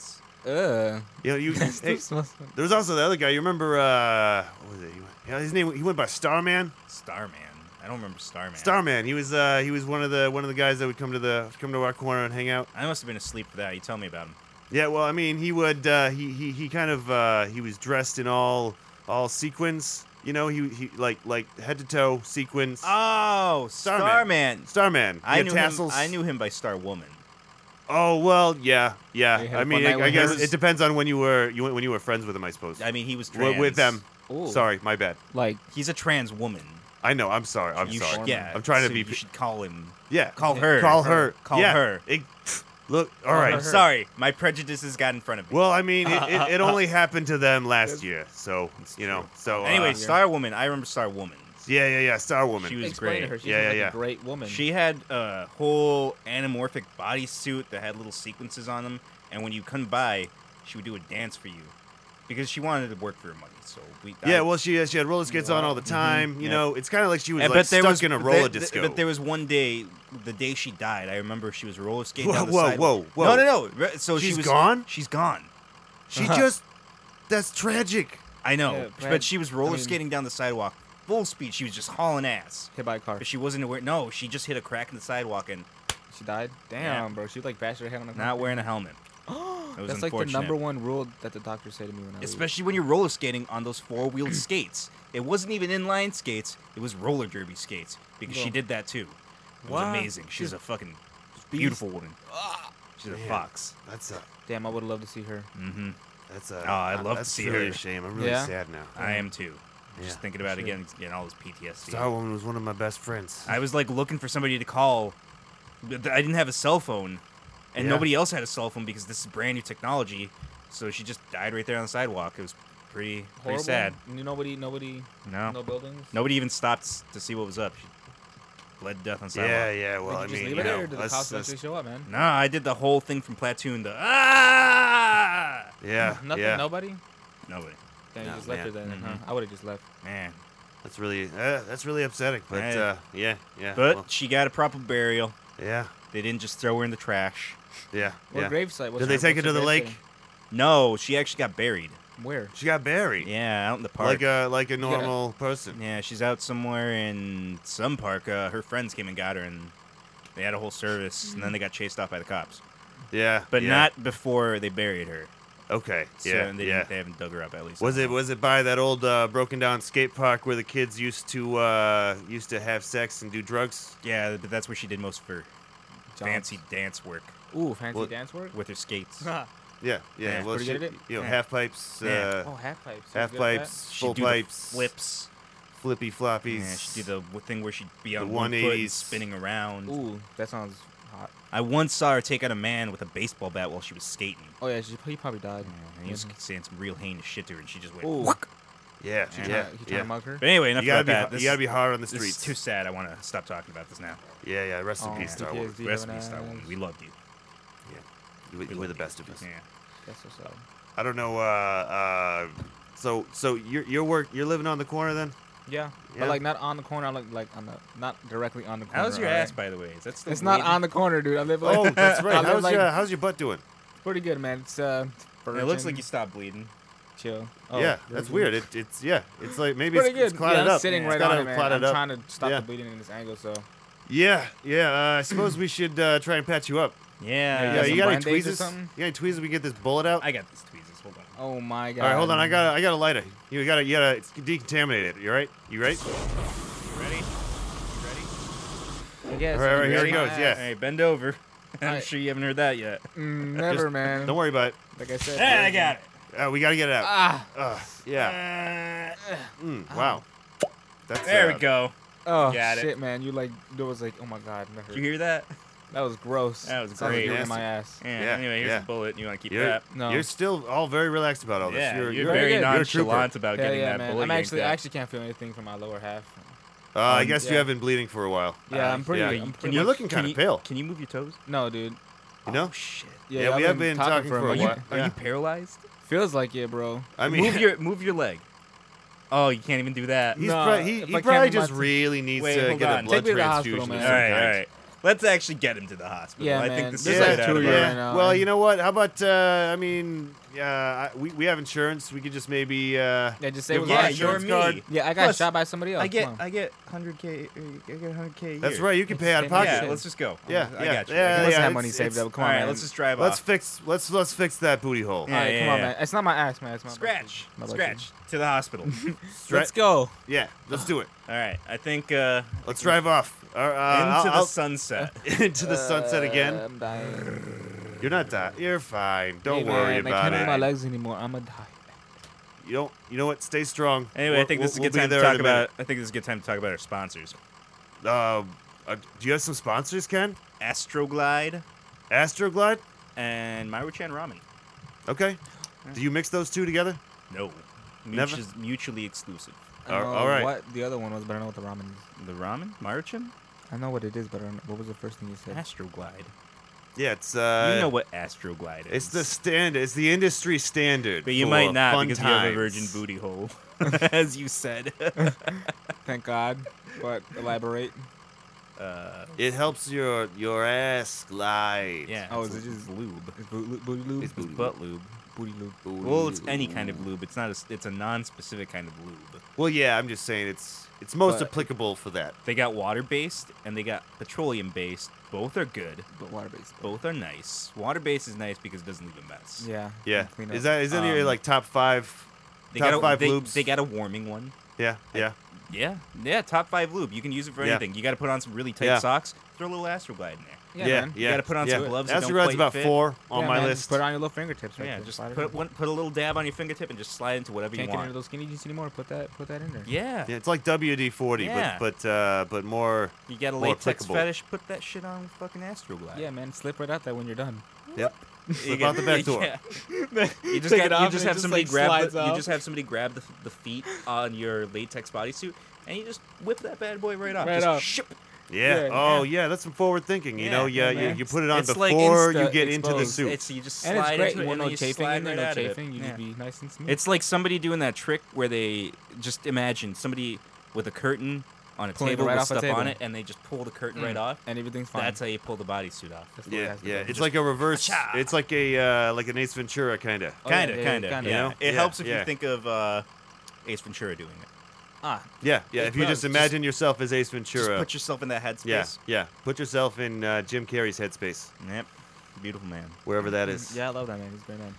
Speaker 1: You know, you. hey, there was also the other guy. You remember? What was it? His name. He went by Starman.
Speaker 2: Starman. I don't remember Starman.
Speaker 1: Starman. He was one of the guys that would come to our corner and hang out.
Speaker 2: I must have been asleep for that. You tell me about him.
Speaker 1: Yeah. Well, I mean, he would. He kind of. He was dressed in all sequins. You know, he like head to toe sequins.
Speaker 2: Oh,
Speaker 1: Starman.
Speaker 2: Starman.
Speaker 1: Starman. He
Speaker 2: I
Speaker 1: had
Speaker 2: knew
Speaker 1: tassels.
Speaker 2: him. I knew him by Star Woman.
Speaker 1: Oh well, yeah.
Speaker 3: You had
Speaker 1: I
Speaker 3: a
Speaker 1: mean,
Speaker 3: fun night
Speaker 1: I
Speaker 3: with
Speaker 1: guess
Speaker 3: hers?
Speaker 1: it depends on when you were friends with him, I suppose.
Speaker 2: I mean, he was trans.
Speaker 1: With them.
Speaker 3: Ooh.
Speaker 1: Sorry, my bad.
Speaker 3: Like
Speaker 2: He's a trans woman.
Speaker 1: I know. I'm sorry. I'm
Speaker 2: You
Speaker 1: sorry.
Speaker 2: should- yeah.
Speaker 1: I'm trying to
Speaker 2: so
Speaker 1: be.
Speaker 2: You should call him.
Speaker 1: Yeah.
Speaker 2: Call her.
Speaker 1: Call her.
Speaker 2: Call
Speaker 1: yeah.
Speaker 2: her.
Speaker 1: Look. All
Speaker 3: Call
Speaker 1: right.
Speaker 3: her.
Speaker 2: Sorry, my prejudices got in front of me.
Speaker 1: Well, I mean, it only happened to them last year, so you know.
Speaker 2: true.
Speaker 1: So
Speaker 2: Anyway,
Speaker 3: yeah.
Speaker 2: Star Woman. I remember Star Woman.
Speaker 1: yeah. Star Woman.
Speaker 2: She was
Speaker 3: explain
Speaker 2: great.
Speaker 3: to her. She's
Speaker 1: Yeah,
Speaker 3: like
Speaker 1: yeah.
Speaker 3: a great woman.
Speaker 2: She had a whole anamorphic bodysuit that had little sequences on them, and when you come by, she would do a dance for you, because she wanted to work for her money. So
Speaker 1: Well, she had roller skates on all the time. You
Speaker 2: Yep.
Speaker 1: know, it's kind of like she was
Speaker 2: And-
Speaker 1: like
Speaker 2: but there
Speaker 1: stuck
Speaker 2: was
Speaker 1: in a
Speaker 2: but
Speaker 1: roller
Speaker 2: there-
Speaker 1: disco.
Speaker 2: But there was one day, the day she died. I remember she was roller skating down the
Speaker 1: Whoa,
Speaker 2: sidewalk.
Speaker 1: whoa.
Speaker 2: No. So
Speaker 1: She's
Speaker 2: she was
Speaker 1: gone?
Speaker 2: She's gone.
Speaker 1: She just. That's tragic.
Speaker 2: I know,
Speaker 3: Yeah,
Speaker 2: but
Speaker 3: Brad,
Speaker 2: she was roller
Speaker 3: I mean-
Speaker 2: skating down the sidewalk, full speed. She was just hauling ass,
Speaker 3: hit by a car.
Speaker 2: but she wasn't aware. No, she just hit a crack in the sidewalk and
Speaker 3: She died. Damn,
Speaker 2: Yeah.
Speaker 3: bro. She like bashed her head on the
Speaker 2: not wearing a helmet. It was
Speaker 3: That's like the
Speaker 2: unfortunate.
Speaker 3: number one rule that the doctor said to me when I was.
Speaker 2: Especially when you're roller skating on those four-wheeled skates. It wasn't even inline skates. It was roller derby skates because she
Speaker 3: Well,
Speaker 2: did that too. It was
Speaker 3: what?
Speaker 2: amazing. She's a fucking beautiful woman. She's a
Speaker 1: Man.
Speaker 2: fox.
Speaker 1: That's a.
Speaker 3: Damn, I would love to see her.
Speaker 2: Mm-hmm.
Speaker 1: That's a.
Speaker 2: Oh, I'd love to
Speaker 1: that's
Speaker 2: see
Speaker 1: really
Speaker 2: her.
Speaker 1: a shame. I'm really
Speaker 3: Yeah?
Speaker 1: sad now.
Speaker 2: I am too.
Speaker 1: Yeah.
Speaker 2: Just thinking about it
Speaker 3: Sure.
Speaker 2: again, getting all this PTSD.
Speaker 1: Star Woman was one of my best friends.
Speaker 2: I was like looking for somebody to call. But I didn't have a cell phone, and
Speaker 1: Yeah.
Speaker 2: nobody else had a cell phone because this is brand new technology. So she just died right there on the sidewalk. It was pretty
Speaker 3: Horrible.
Speaker 2: sad.
Speaker 3: Nobody,
Speaker 2: No,
Speaker 3: no buildings.
Speaker 2: nobody even stopped to see what was up. She bled to death on the sidewalk.
Speaker 1: Yeah. Well,
Speaker 3: Did
Speaker 1: I
Speaker 3: you just
Speaker 1: mean,
Speaker 3: leave
Speaker 1: you
Speaker 3: it there,
Speaker 1: know,
Speaker 3: or did the
Speaker 1: that's-
Speaker 3: cops
Speaker 1: that's-
Speaker 3: actually show up, man?
Speaker 2: No, I did the whole thing from Platoon. The ah.
Speaker 1: yeah,
Speaker 3: Nothing.
Speaker 1: yeah.
Speaker 3: Nobody.
Speaker 2: Nobody.
Speaker 3: Damn,
Speaker 1: No,
Speaker 3: you just left her
Speaker 1: man.
Speaker 3: then, huh?
Speaker 2: Mhm.
Speaker 3: I would have just left.
Speaker 2: Man.
Speaker 1: That's really upsetting. But
Speaker 2: Hey.
Speaker 1: yeah.
Speaker 2: But
Speaker 1: well,
Speaker 2: she got a proper burial.
Speaker 1: yeah.
Speaker 2: They didn't just throw her in the trash.
Speaker 1: Yeah.
Speaker 3: What gravesite?
Speaker 1: Did they take her to the lake?
Speaker 2: No, she actually got buried.
Speaker 3: Where?
Speaker 1: She got buried.
Speaker 2: Yeah, out in the park.
Speaker 1: Like a normal person.
Speaker 2: Yeah, she's out somewhere in some park. Her friends came and got her, and they had a whole service, and then they got chased off by the cops.
Speaker 1: Yeah.
Speaker 2: But
Speaker 1: yeah.
Speaker 2: not before they buried her.
Speaker 1: Okay.
Speaker 2: So
Speaker 1: Yeah.
Speaker 2: they,
Speaker 1: Yeah.
Speaker 2: they haven't dug her up at least.
Speaker 1: Was it by that old broken down skate park where the kids used to have sex and do drugs?
Speaker 2: Yeah, but that's where she did most of her fancy dance work
Speaker 3: Ooh, fancy
Speaker 1: Well-
Speaker 3: dance work.
Speaker 2: with her skates.
Speaker 1: Yeah.
Speaker 2: Yeah.
Speaker 1: Well,
Speaker 3: Pretty
Speaker 1: she,
Speaker 3: good at it?
Speaker 1: you know,
Speaker 2: Yeah.
Speaker 1: half pipes,
Speaker 2: Yeah.
Speaker 3: Oh, half pipes.
Speaker 1: half pipes,
Speaker 2: She'd
Speaker 1: full
Speaker 2: do the
Speaker 1: pipes,
Speaker 2: flips.
Speaker 1: flippy floppies.
Speaker 2: Yeah, she'd do the thing where she'd be
Speaker 1: The
Speaker 2: on one foot and
Speaker 1: 180s.
Speaker 2: spinning around.
Speaker 3: Ooh, that sounds hot.
Speaker 2: I once saw her take out a man with a baseball bat while she was skating.
Speaker 3: Oh yeah, he probably died.
Speaker 2: And he was saying some real heinous shit to her, and she just went.
Speaker 3: Ooh.
Speaker 2: "Whack."
Speaker 1: Yeah.
Speaker 3: He
Speaker 1: Yeah.
Speaker 3: trying
Speaker 1: Yeah.
Speaker 3: to mug her.
Speaker 2: But anyway, enough
Speaker 1: You gotta
Speaker 2: about
Speaker 1: be
Speaker 2: that.
Speaker 1: you gotta be hard on the
Speaker 2: This
Speaker 1: streets.
Speaker 2: is too sad. I want to stop talking about this now.
Speaker 1: Yeah. Rest in
Speaker 3: Oh,
Speaker 1: peace, Star Wars.
Speaker 3: PTSD.
Speaker 2: Rest in
Speaker 3: having
Speaker 2: peace, Star
Speaker 3: eyes.
Speaker 2: Woman. We loved you.
Speaker 1: You were the best of us.
Speaker 2: Yeah.
Speaker 3: That's so sad.
Speaker 1: I don't know. So you're living on the corner then?
Speaker 3: Yeah,
Speaker 1: Yeah.
Speaker 3: but like not on the corner. I like on the not directly on the corner.
Speaker 2: How's your
Speaker 3: alright?
Speaker 2: ass, by the way? Is that still
Speaker 3: It's not
Speaker 2: bleeding?
Speaker 3: on the corner, dude. I live like.
Speaker 1: Oh, that's
Speaker 3: I
Speaker 1: right.
Speaker 3: live,
Speaker 1: How's your butt doing?
Speaker 3: pretty good, man. It's
Speaker 2: It looks like
Speaker 3: virgin,
Speaker 2: you stopped bleeding.
Speaker 3: chill.
Speaker 1: Yeah,
Speaker 3: Oh,
Speaker 1: that's
Speaker 3: virgin.
Speaker 1: weird. It's it's like maybe
Speaker 3: Pretty
Speaker 1: it's
Speaker 3: good.
Speaker 1: clotted
Speaker 3: yeah, I'm
Speaker 1: up.
Speaker 3: sitting
Speaker 2: Yeah,
Speaker 3: right
Speaker 1: it's
Speaker 3: on
Speaker 1: kinda
Speaker 3: it, man.
Speaker 1: clotted
Speaker 3: I'm
Speaker 1: up.
Speaker 3: trying to stop
Speaker 1: Yeah.
Speaker 3: the bleeding in this angle. So
Speaker 1: Yeah. I suppose we should try and patch you up.
Speaker 2: Yeah.
Speaker 1: Yeah,
Speaker 3: some
Speaker 1: you got any
Speaker 3: Band-Aids or
Speaker 1: tweezers?
Speaker 3: something?
Speaker 1: You got any tweezers? We get this bullet out.
Speaker 2: I got these tweezers. Hold on.
Speaker 3: oh my god.
Speaker 1: All right, hold on. I got a lighter. You gotta decontaminate it. You right? You right?
Speaker 2: Ready?
Speaker 3: I guess.
Speaker 1: All right, here
Speaker 3: Ready?
Speaker 1: it goes, yeah.
Speaker 2: Hey, bend over. I'm
Speaker 3: Alright.
Speaker 2: sure you haven't heard that yet.
Speaker 3: Never, man.
Speaker 1: Don't worry about it.
Speaker 3: Like I said.
Speaker 2: Hey, I
Speaker 3: virgin.
Speaker 2: got it.
Speaker 4: We gotta get it out.
Speaker 3: Ah.
Speaker 4: Yeah. Wow. That's
Speaker 2: There we go.
Speaker 3: Oh
Speaker 2: Got it.
Speaker 3: shit, man! You like there was like, oh my god, that
Speaker 2: Did
Speaker 3: hurt.
Speaker 2: you hear that?
Speaker 3: That was gross.
Speaker 2: That was
Speaker 3: Sounded like
Speaker 2: great.
Speaker 3: you were in
Speaker 4: Nasty.
Speaker 3: my ass.
Speaker 2: Yeah.
Speaker 4: Yeah,
Speaker 2: Anyway, here's
Speaker 4: yeah.
Speaker 2: a bullet. You want to keep
Speaker 4: You're,
Speaker 2: that?
Speaker 3: No.
Speaker 4: you're still all very relaxed about all this.
Speaker 2: Yeah, you're
Speaker 3: very
Speaker 2: very
Speaker 3: good.
Speaker 4: You're a trooper.
Speaker 2: nonchalant about
Speaker 3: Yeah,
Speaker 2: getting
Speaker 3: yeah,
Speaker 2: that
Speaker 3: man.
Speaker 2: bullet.
Speaker 3: I
Speaker 2: yanked out.
Speaker 3: actually can't feel anything from my lower half.
Speaker 4: I guess you
Speaker 3: yeah.
Speaker 4: have been bleeding for a while.
Speaker 3: Yeah, I'm pretty.
Speaker 4: yeah.
Speaker 3: I'm
Speaker 2: Can
Speaker 3: pretty
Speaker 4: You're
Speaker 3: much-
Speaker 4: looking kind of pale.
Speaker 2: Can you move your toes?
Speaker 3: No, dude.
Speaker 4: You know?
Speaker 2: Oh, shit.
Speaker 4: Yeah,
Speaker 3: I've
Speaker 4: we have been talking for a
Speaker 3: minute.
Speaker 4: while.
Speaker 2: Are
Speaker 4: Yeah.
Speaker 2: you paralyzed?
Speaker 3: Feels like it, bro.
Speaker 4: I mean,
Speaker 2: Move your leg. Oh, you can't even do that.
Speaker 4: he's
Speaker 3: No,
Speaker 4: he
Speaker 3: if
Speaker 4: he
Speaker 3: I can't
Speaker 4: probably
Speaker 3: move my
Speaker 4: just
Speaker 3: t-
Speaker 4: really needs
Speaker 2: Wait,
Speaker 4: to
Speaker 2: hold
Speaker 4: get
Speaker 2: on.
Speaker 4: a blood
Speaker 3: Take me to the hospital,
Speaker 4: transfusion.
Speaker 3: man.
Speaker 4: of
Speaker 2: All
Speaker 4: some
Speaker 2: right,
Speaker 4: kind.
Speaker 2: all right. Let's actually get him to the hospital.
Speaker 3: Yeah,
Speaker 2: I
Speaker 3: man.
Speaker 2: think this
Speaker 3: There's
Speaker 2: is
Speaker 3: like
Speaker 2: right out
Speaker 3: two
Speaker 2: of
Speaker 3: here
Speaker 2: our-
Speaker 3: right now.
Speaker 4: Well, you know what? How about I mean, we have insurance. We could just maybe
Speaker 3: Yeah, just say it was
Speaker 2: Yeah,
Speaker 3: our
Speaker 2: you're
Speaker 3: insurance
Speaker 2: me.
Speaker 4: card.
Speaker 3: Yeah, I got
Speaker 2: Plus,
Speaker 3: shot by somebody else.
Speaker 2: I get
Speaker 3: Come on.
Speaker 2: 100K. I get 100K. a
Speaker 4: That's
Speaker 2: year.
Speaker 4: right. You can pay out of
Speaker 3: Let's
Speaker 4: pocket.
Speaker 2: Yeah, let's just go.
Speaker 4: Yeah,
Speaker 2: I
Speaker 4: yeah,
Speaker 2: got you.
Speaker 4: yeah,
Speaker 3: He must
Speaker 4: yeah,
Speaker 3: have money
Speaker 4: it's-
Speaker 3: saved
Speaker 4: it's-
Speaker 3: up. Come
Speaker 2: All
Speaker 3: on,
Speaker 2: right,
Speaker 3: man.
Speaker 2: let's just drive
Speaker 4: Let's
Speaker 2: off.
Speaker 4: let's fix that booty hole.
Speaker 2: Yeah.
Speaker 3: All right, come on, man. It's not my ass, man. It's my
Speaker 2: Scratch.
Speaker 3: my butt
Speaker 2: Scratch. To the hospital.
Speaker 3: Let's go.
Speaker 4: Yeah, let's do it.
Speaker 2: All right. I think
Speaker 4: Let's drive off.
Speaker 2: into
Speaker 4: I'll-
Speaker 2: the sunset.
Speaker 4: into the sunset again.
Speaker 3: I'm dying.
Speaker 4: You're not dying. You're fine. Don't
Speaker 3: Hey,
Speaker 4: worry
Speaker 3: man, I
Speaker 4: about
Speaker 3: can't move my
Speaker 4: it.
Speaker 3: legs anymore. I'm gonna die.
Speaker 4: You don't. You know what? Stay strong.
Speaker 2: Anyway, I think this is a
Speaker 4: We'll
Speaker 2: good
Speaker 4: be
Speaker 2: time to
Speaker 4: there in
Speaker 2: talk
Speaker 4: a minute.
Speaker 2: about. I think this is a good time to talk about our sponsors.
Speaker 4: Do you have some sponsors, Ken?
Speaker 2: Astroglide
Speaker 4: Astroglide.
Speaker 2: and Maruchan Ramen.
Speaker 4: Okay. Do you mix those two together?
Speaker 2: No.
Speaker 4: Never?
Speaker 2: Mutually exclusive.
Speaker 3: I know
Speaker 4: all right.
Speaker 3: What the other one was, but I don't know what the ramen is.
Speaker 2: The ramen? Maruchan?
Speaker 3: I know what it is, but I don't know. What was the first thing you said?
Speaker 2: Astroglide.
Speaker 4: Yeah, it's
Speaker 2: you know what Astroglide is.
Speaker 4: It's the standard. It's the industry standard.
Speaker 2: But you
Speaker 4: for
Speaker 2: might not
Speaker 4: fun
Speaker 2: because you have a
Speaker 4: times.
Speaker 2: virgin booty hole, as you said.
Speaker 3: Thank God. But elaborate.
Speaker 4: It helps your ass glide.
Speaker 2: Yeah.
Speaker 3: Oh,
Speaker 2: it's
Speaker 3: is it just
Speaker 2: lube?
Speaker 3: It's booty lube.
Speaker 4: It's booty
Speaker 2: Butt lube.
Speaker 3: Booty lube.
Speaker 4: Booty
Speaker 2: Well, it's
Speaker 4: lube.
Speaker 2: any kind of lube. It's not. It's a non-specific kind of lube.
Speaker 4: Well, yeah, I'm just saying it's most
Speaker 3: But-
Speaker 4: applicable for that.
Speaker 2: They got water-based and they got petroleum-based. Both are good.
Speaker 3: But water based.
Speaker 2: Both are nice. Water-based is nice because it doesn't leave a mess.
Speaker 3: Yeah.
Speaker 4: Yeah.
Speaker 3: Clean up.
Speaker 4: Is that your
Speaker 2: Um,
Speaker 4: like top five?
Speaker 2: They
Speaker 4: Top
Speaker 2: got a,
Speaker 4: five
Speaker 2: they,
Speaker 4: lubes?
Speaker 2: They got a warming one.
Speaker 4: Yeah. Yeah.
Speaker 2: Yeah. Top 5 lube. You can use it for
Speaker 4: Yeah.
Speaker 2: anything. You got to put on some really tight
Speaker 4: Yeah.
Speaker 2: socks. Throw a little Astroglide in there.
Speaker 3: Yeah,
Speaker 4: Yeah.
Speaker 3: man.
Speaker 4: Yeah.
Speaker 2: You gotta put on some gloves that don't
Speaker 4: Astroglide's
Speaker 2: quite
Speaker 4: about
Speaker 2: fit.
Speaker 4: 4 on
Speaker 3: Yeah,
Speaker 4: my
Speaker 3: man,
Speaker 4: list.
Speaker 3: Put it on your little fingertips right
Speaker 2: Yeah,
Speaker 3: there.
Speaker 2: just
Speaker 3: Slide it
Speaker 2: put
Speaker 3: in.
Speaker 2: put a little dab on your fingertip and just slide into whatever
Speaker 3: Can't
Speaker 2: you
Speaker 3: get
Speaker 2: want.
Speaker 3: into those skinny jeans anymore. Put that in there.
Speaker 2: Yeah.
Speaker 4: Yeah, it's like WD-40,
Speaker 2: Yeah.
Speaker 4: but more.
Speaker 2: You got a
Speaker 4: More
Speaker 2: latex
Speaker 4: applicable.
Speaker 2: fetish? Put that shit on fucking Astroglide.
Speaker 3: Yeah, man. Slip right out there when you're done.
Speaker 4: Yep.
Speaker 2: You
Speaker 4: Slip
Speaker 2: get-
Speaker 4: out the back door.
Speaker 2: Yeah. You just,
Speaker 3: Take it off
Speaker 2: you just
Speaker 3: and it
Speaker 2: have
Speaker 3: just,
Speaker 2: somebody
Speaker 3: like,
Speaker 2: grab
Speaker 3: slides
Speaker 2: the, you
Speaker 3: off.
Speaker 2: just have somebody grab the feet on your latex bodysuit and you just whip that bad boy right off.
Speaker 3: Right
Speaker 2: just
Speaker 3: off.
Speaker 2: ship.
Speaker 4: Yeah.
Speaker 3: Yeah,
Speaker 4: Oh, yeah. That's some forward thinking. You
Speaker 2: Yeah,
Speaker 4: know,
Speaker 2: yeah,
Speaker 3: man.
Speaker 4: you put it on
Speaker 2: It's like
Speaker 4: before you
Speaker 3: insta
Speaker 4: get into the
Speaker 3: exposed.
Speaker 4: suit.
Speaker 2: It's you just
Speaker 3: And it's
Speaker 2: slide
Speaker 3: great.
Speaker 2: into
Speaker 3: You
Speaker 2: it
Speaker 3: want
Speaker 2: and
Speaker 3: no
Speaker 2: then you
Speaker 3: chafing
Speaker 2: slide
Speaker 3: in there,
Speaker 2: right
Speaker 3: no
Speaker 2: out of it.
Speaker 3: chafing. You
Speaker 2: Yeah.
Speaker 3: just be nice and smooth.
Speaker 2: It's like somebody doing that trick where they just imagine somebody with a curtain on a
Speaker 3: Pulling it
Speaker 2: table
Speaker 3: right
Speaker 2: with
Speaker 3: off the
Speaker 2: stuff on
Speaker 3: table.
Speaker 2: it and they just pull the curtain right off.
Speaker 3: and everything's fine.
Speaker 2: That's how you pull the bodysuit off.
Speaker 3: That's the way it
Speaker 4: Yeah,
Speaker 3: has to
Speaker 4: yeah.
Speaker 3: go.
Speaker 4: It's like a reverse.
Speaker 2: Acha.
Speaker 4: It's like an Ace Ventura kind of.
Speaker 3: Oh, yeah,
Speaker 2: Kinda,
Speaker 3: yeah,
Speaker 2: kinda.
Speaker 3: kinda.
Speaker 2: Yeah.
Speaker 4: You know?
Speaker 2: It
Speaker 4: Yeah,
Speaker 2: helps if
Speaker 4: yeah.
Speaker 2: you think of Ace Ventura doing it.
Speaker 4: Yeah, yeah.
Speaker 2: It
Speaker 4: If you
Speaker 2: does.
Speaker 4: just imagine yourself as Ace
Speaker 2: Just
Speaker 4: Ventura.
Speaker 2: put yourself in that headspace.
Speaker 4: Yeah, yeah. Put yourself in Jim Carrey's headspace,
Speaker 2: Yep. Beautiful man.
Speaker 4: wherever that is.
Speaker 3: Yeah, I love that man. He's a great man.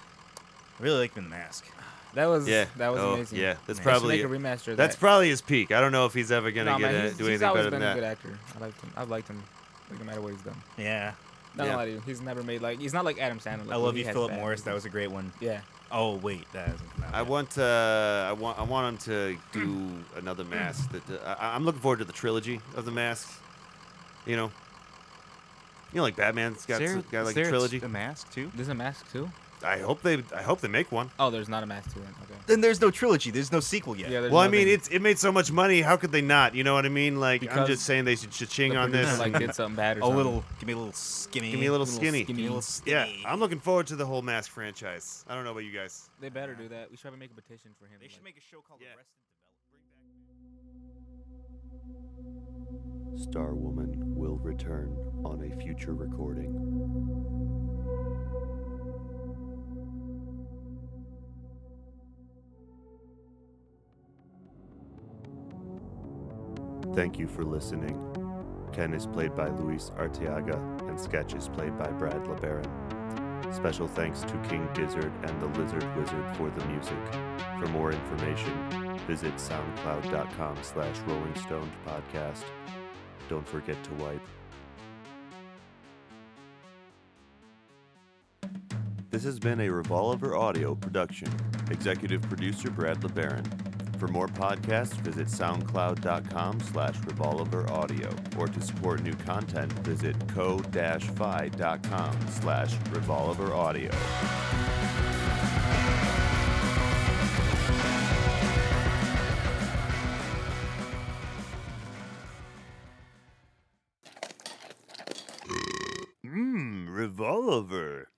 Speaker 2: I really like him in the mask.
Speaker 3: That was
Speaker 4: Yeah.
Speaker 3: that was
Speaker 4: Oh,
Speaker 3: amazing.
Speaker 4: yeah. That's
Speaker 2: They should
Speaker 3: They should
Speaker 4: probably
Speaker 3: make a remaster. Of
Speaker 4: that's
Speaker 3: that.
Speaker 4: probably his peak. I don't know if he's ever gonna
Speaker 3: No, man,
Speaker 4: do
Speaker 3: he's
Speaker 4: anything
Speaker 3: always
Speaker 4: better
Speaker 3: been
Speaker 4: than
Speaker 3: a good
Speaker 4: that.
Speaker 3: actor. I liked him. I've liked him, like, no matter what he's done.
Speaker 2: Yeah.
Speaker 3: Not
Speaker 4: Yeah.
Speaker 3: gonna lie to you. He's never made like he's not like Adam Sandler. Like,
Speaker 2: I love
Speaker 3: he
Speaker 2: you,
Speaker 3: has
Speaker 2: Philip
Speaker 3: bad
Speaker 2: Morris. That
Speaker 3: movies.
Speaker 2: was a great one.
Speaker 3: Yeah.
Speaker 2: Oh wait, that hasn't come out.
Speaker 4: I
Speaker 2: yet.
Speaker 4: want him to do another mask. I'm looking forward to the trilogy of the masks. You know, like Batman's got like a trilogy.
Speaker 2: A mask too.
Speaker 3: There's a mask too.
Speaker 4: I hope they make one.
Speaker 3: Oh, there's not a mask too. Then. Okay.
Speaker 2: Then there's no trilogy. There's no sequel yet.
Speaker 3: Yeah. There's
Speaker 4: Well, I mean,
Speaker 3: nothing.
Speaker 4: it made so much money. How could they not? You know what I mean? Like, I'm
Speaker 3: Because
Speaker 4: just saying they should cha-ching
Speaker 3: The
Speaker 4: on this.
Speaker 3: producer, like did something bad or
Speaker 2: A
Speaker 3: something.
Speaker 2: little. Give me a little skinny.
Speaker 4: Give me a little skinny.
Speaker 2: Give me a little
Speaker 4: Yeah,
Speaker 2: skinny.
Speaker 4: I'm looking forward to the whole Mask franchise. I don't know about you guys.
Speaker 3: They better do that. We should probably make a petition for him.
Speaker 2: They should make a show called
Speaker 4: Yeah.
Speaker 2: Arrested Development.
Speaker 1: Star Woman will return on a future recording. Thank you for listening. Ken is played by Luis Arteaga, and Sketch is played by Brad LeBaron. Special thanks to King Gizzard and the Lizard Wizard for the music. For more information, visit soundcloud.com/Rolling Stoned Podcast. Don't forget to wipe. This has been a Revolver Audio production. Executive producer Brad LeBaron. For more podcasts, visit soundcloud.com/revolveraudio, or to support new content, visit co-fi.com/revolveraudio. Revolver.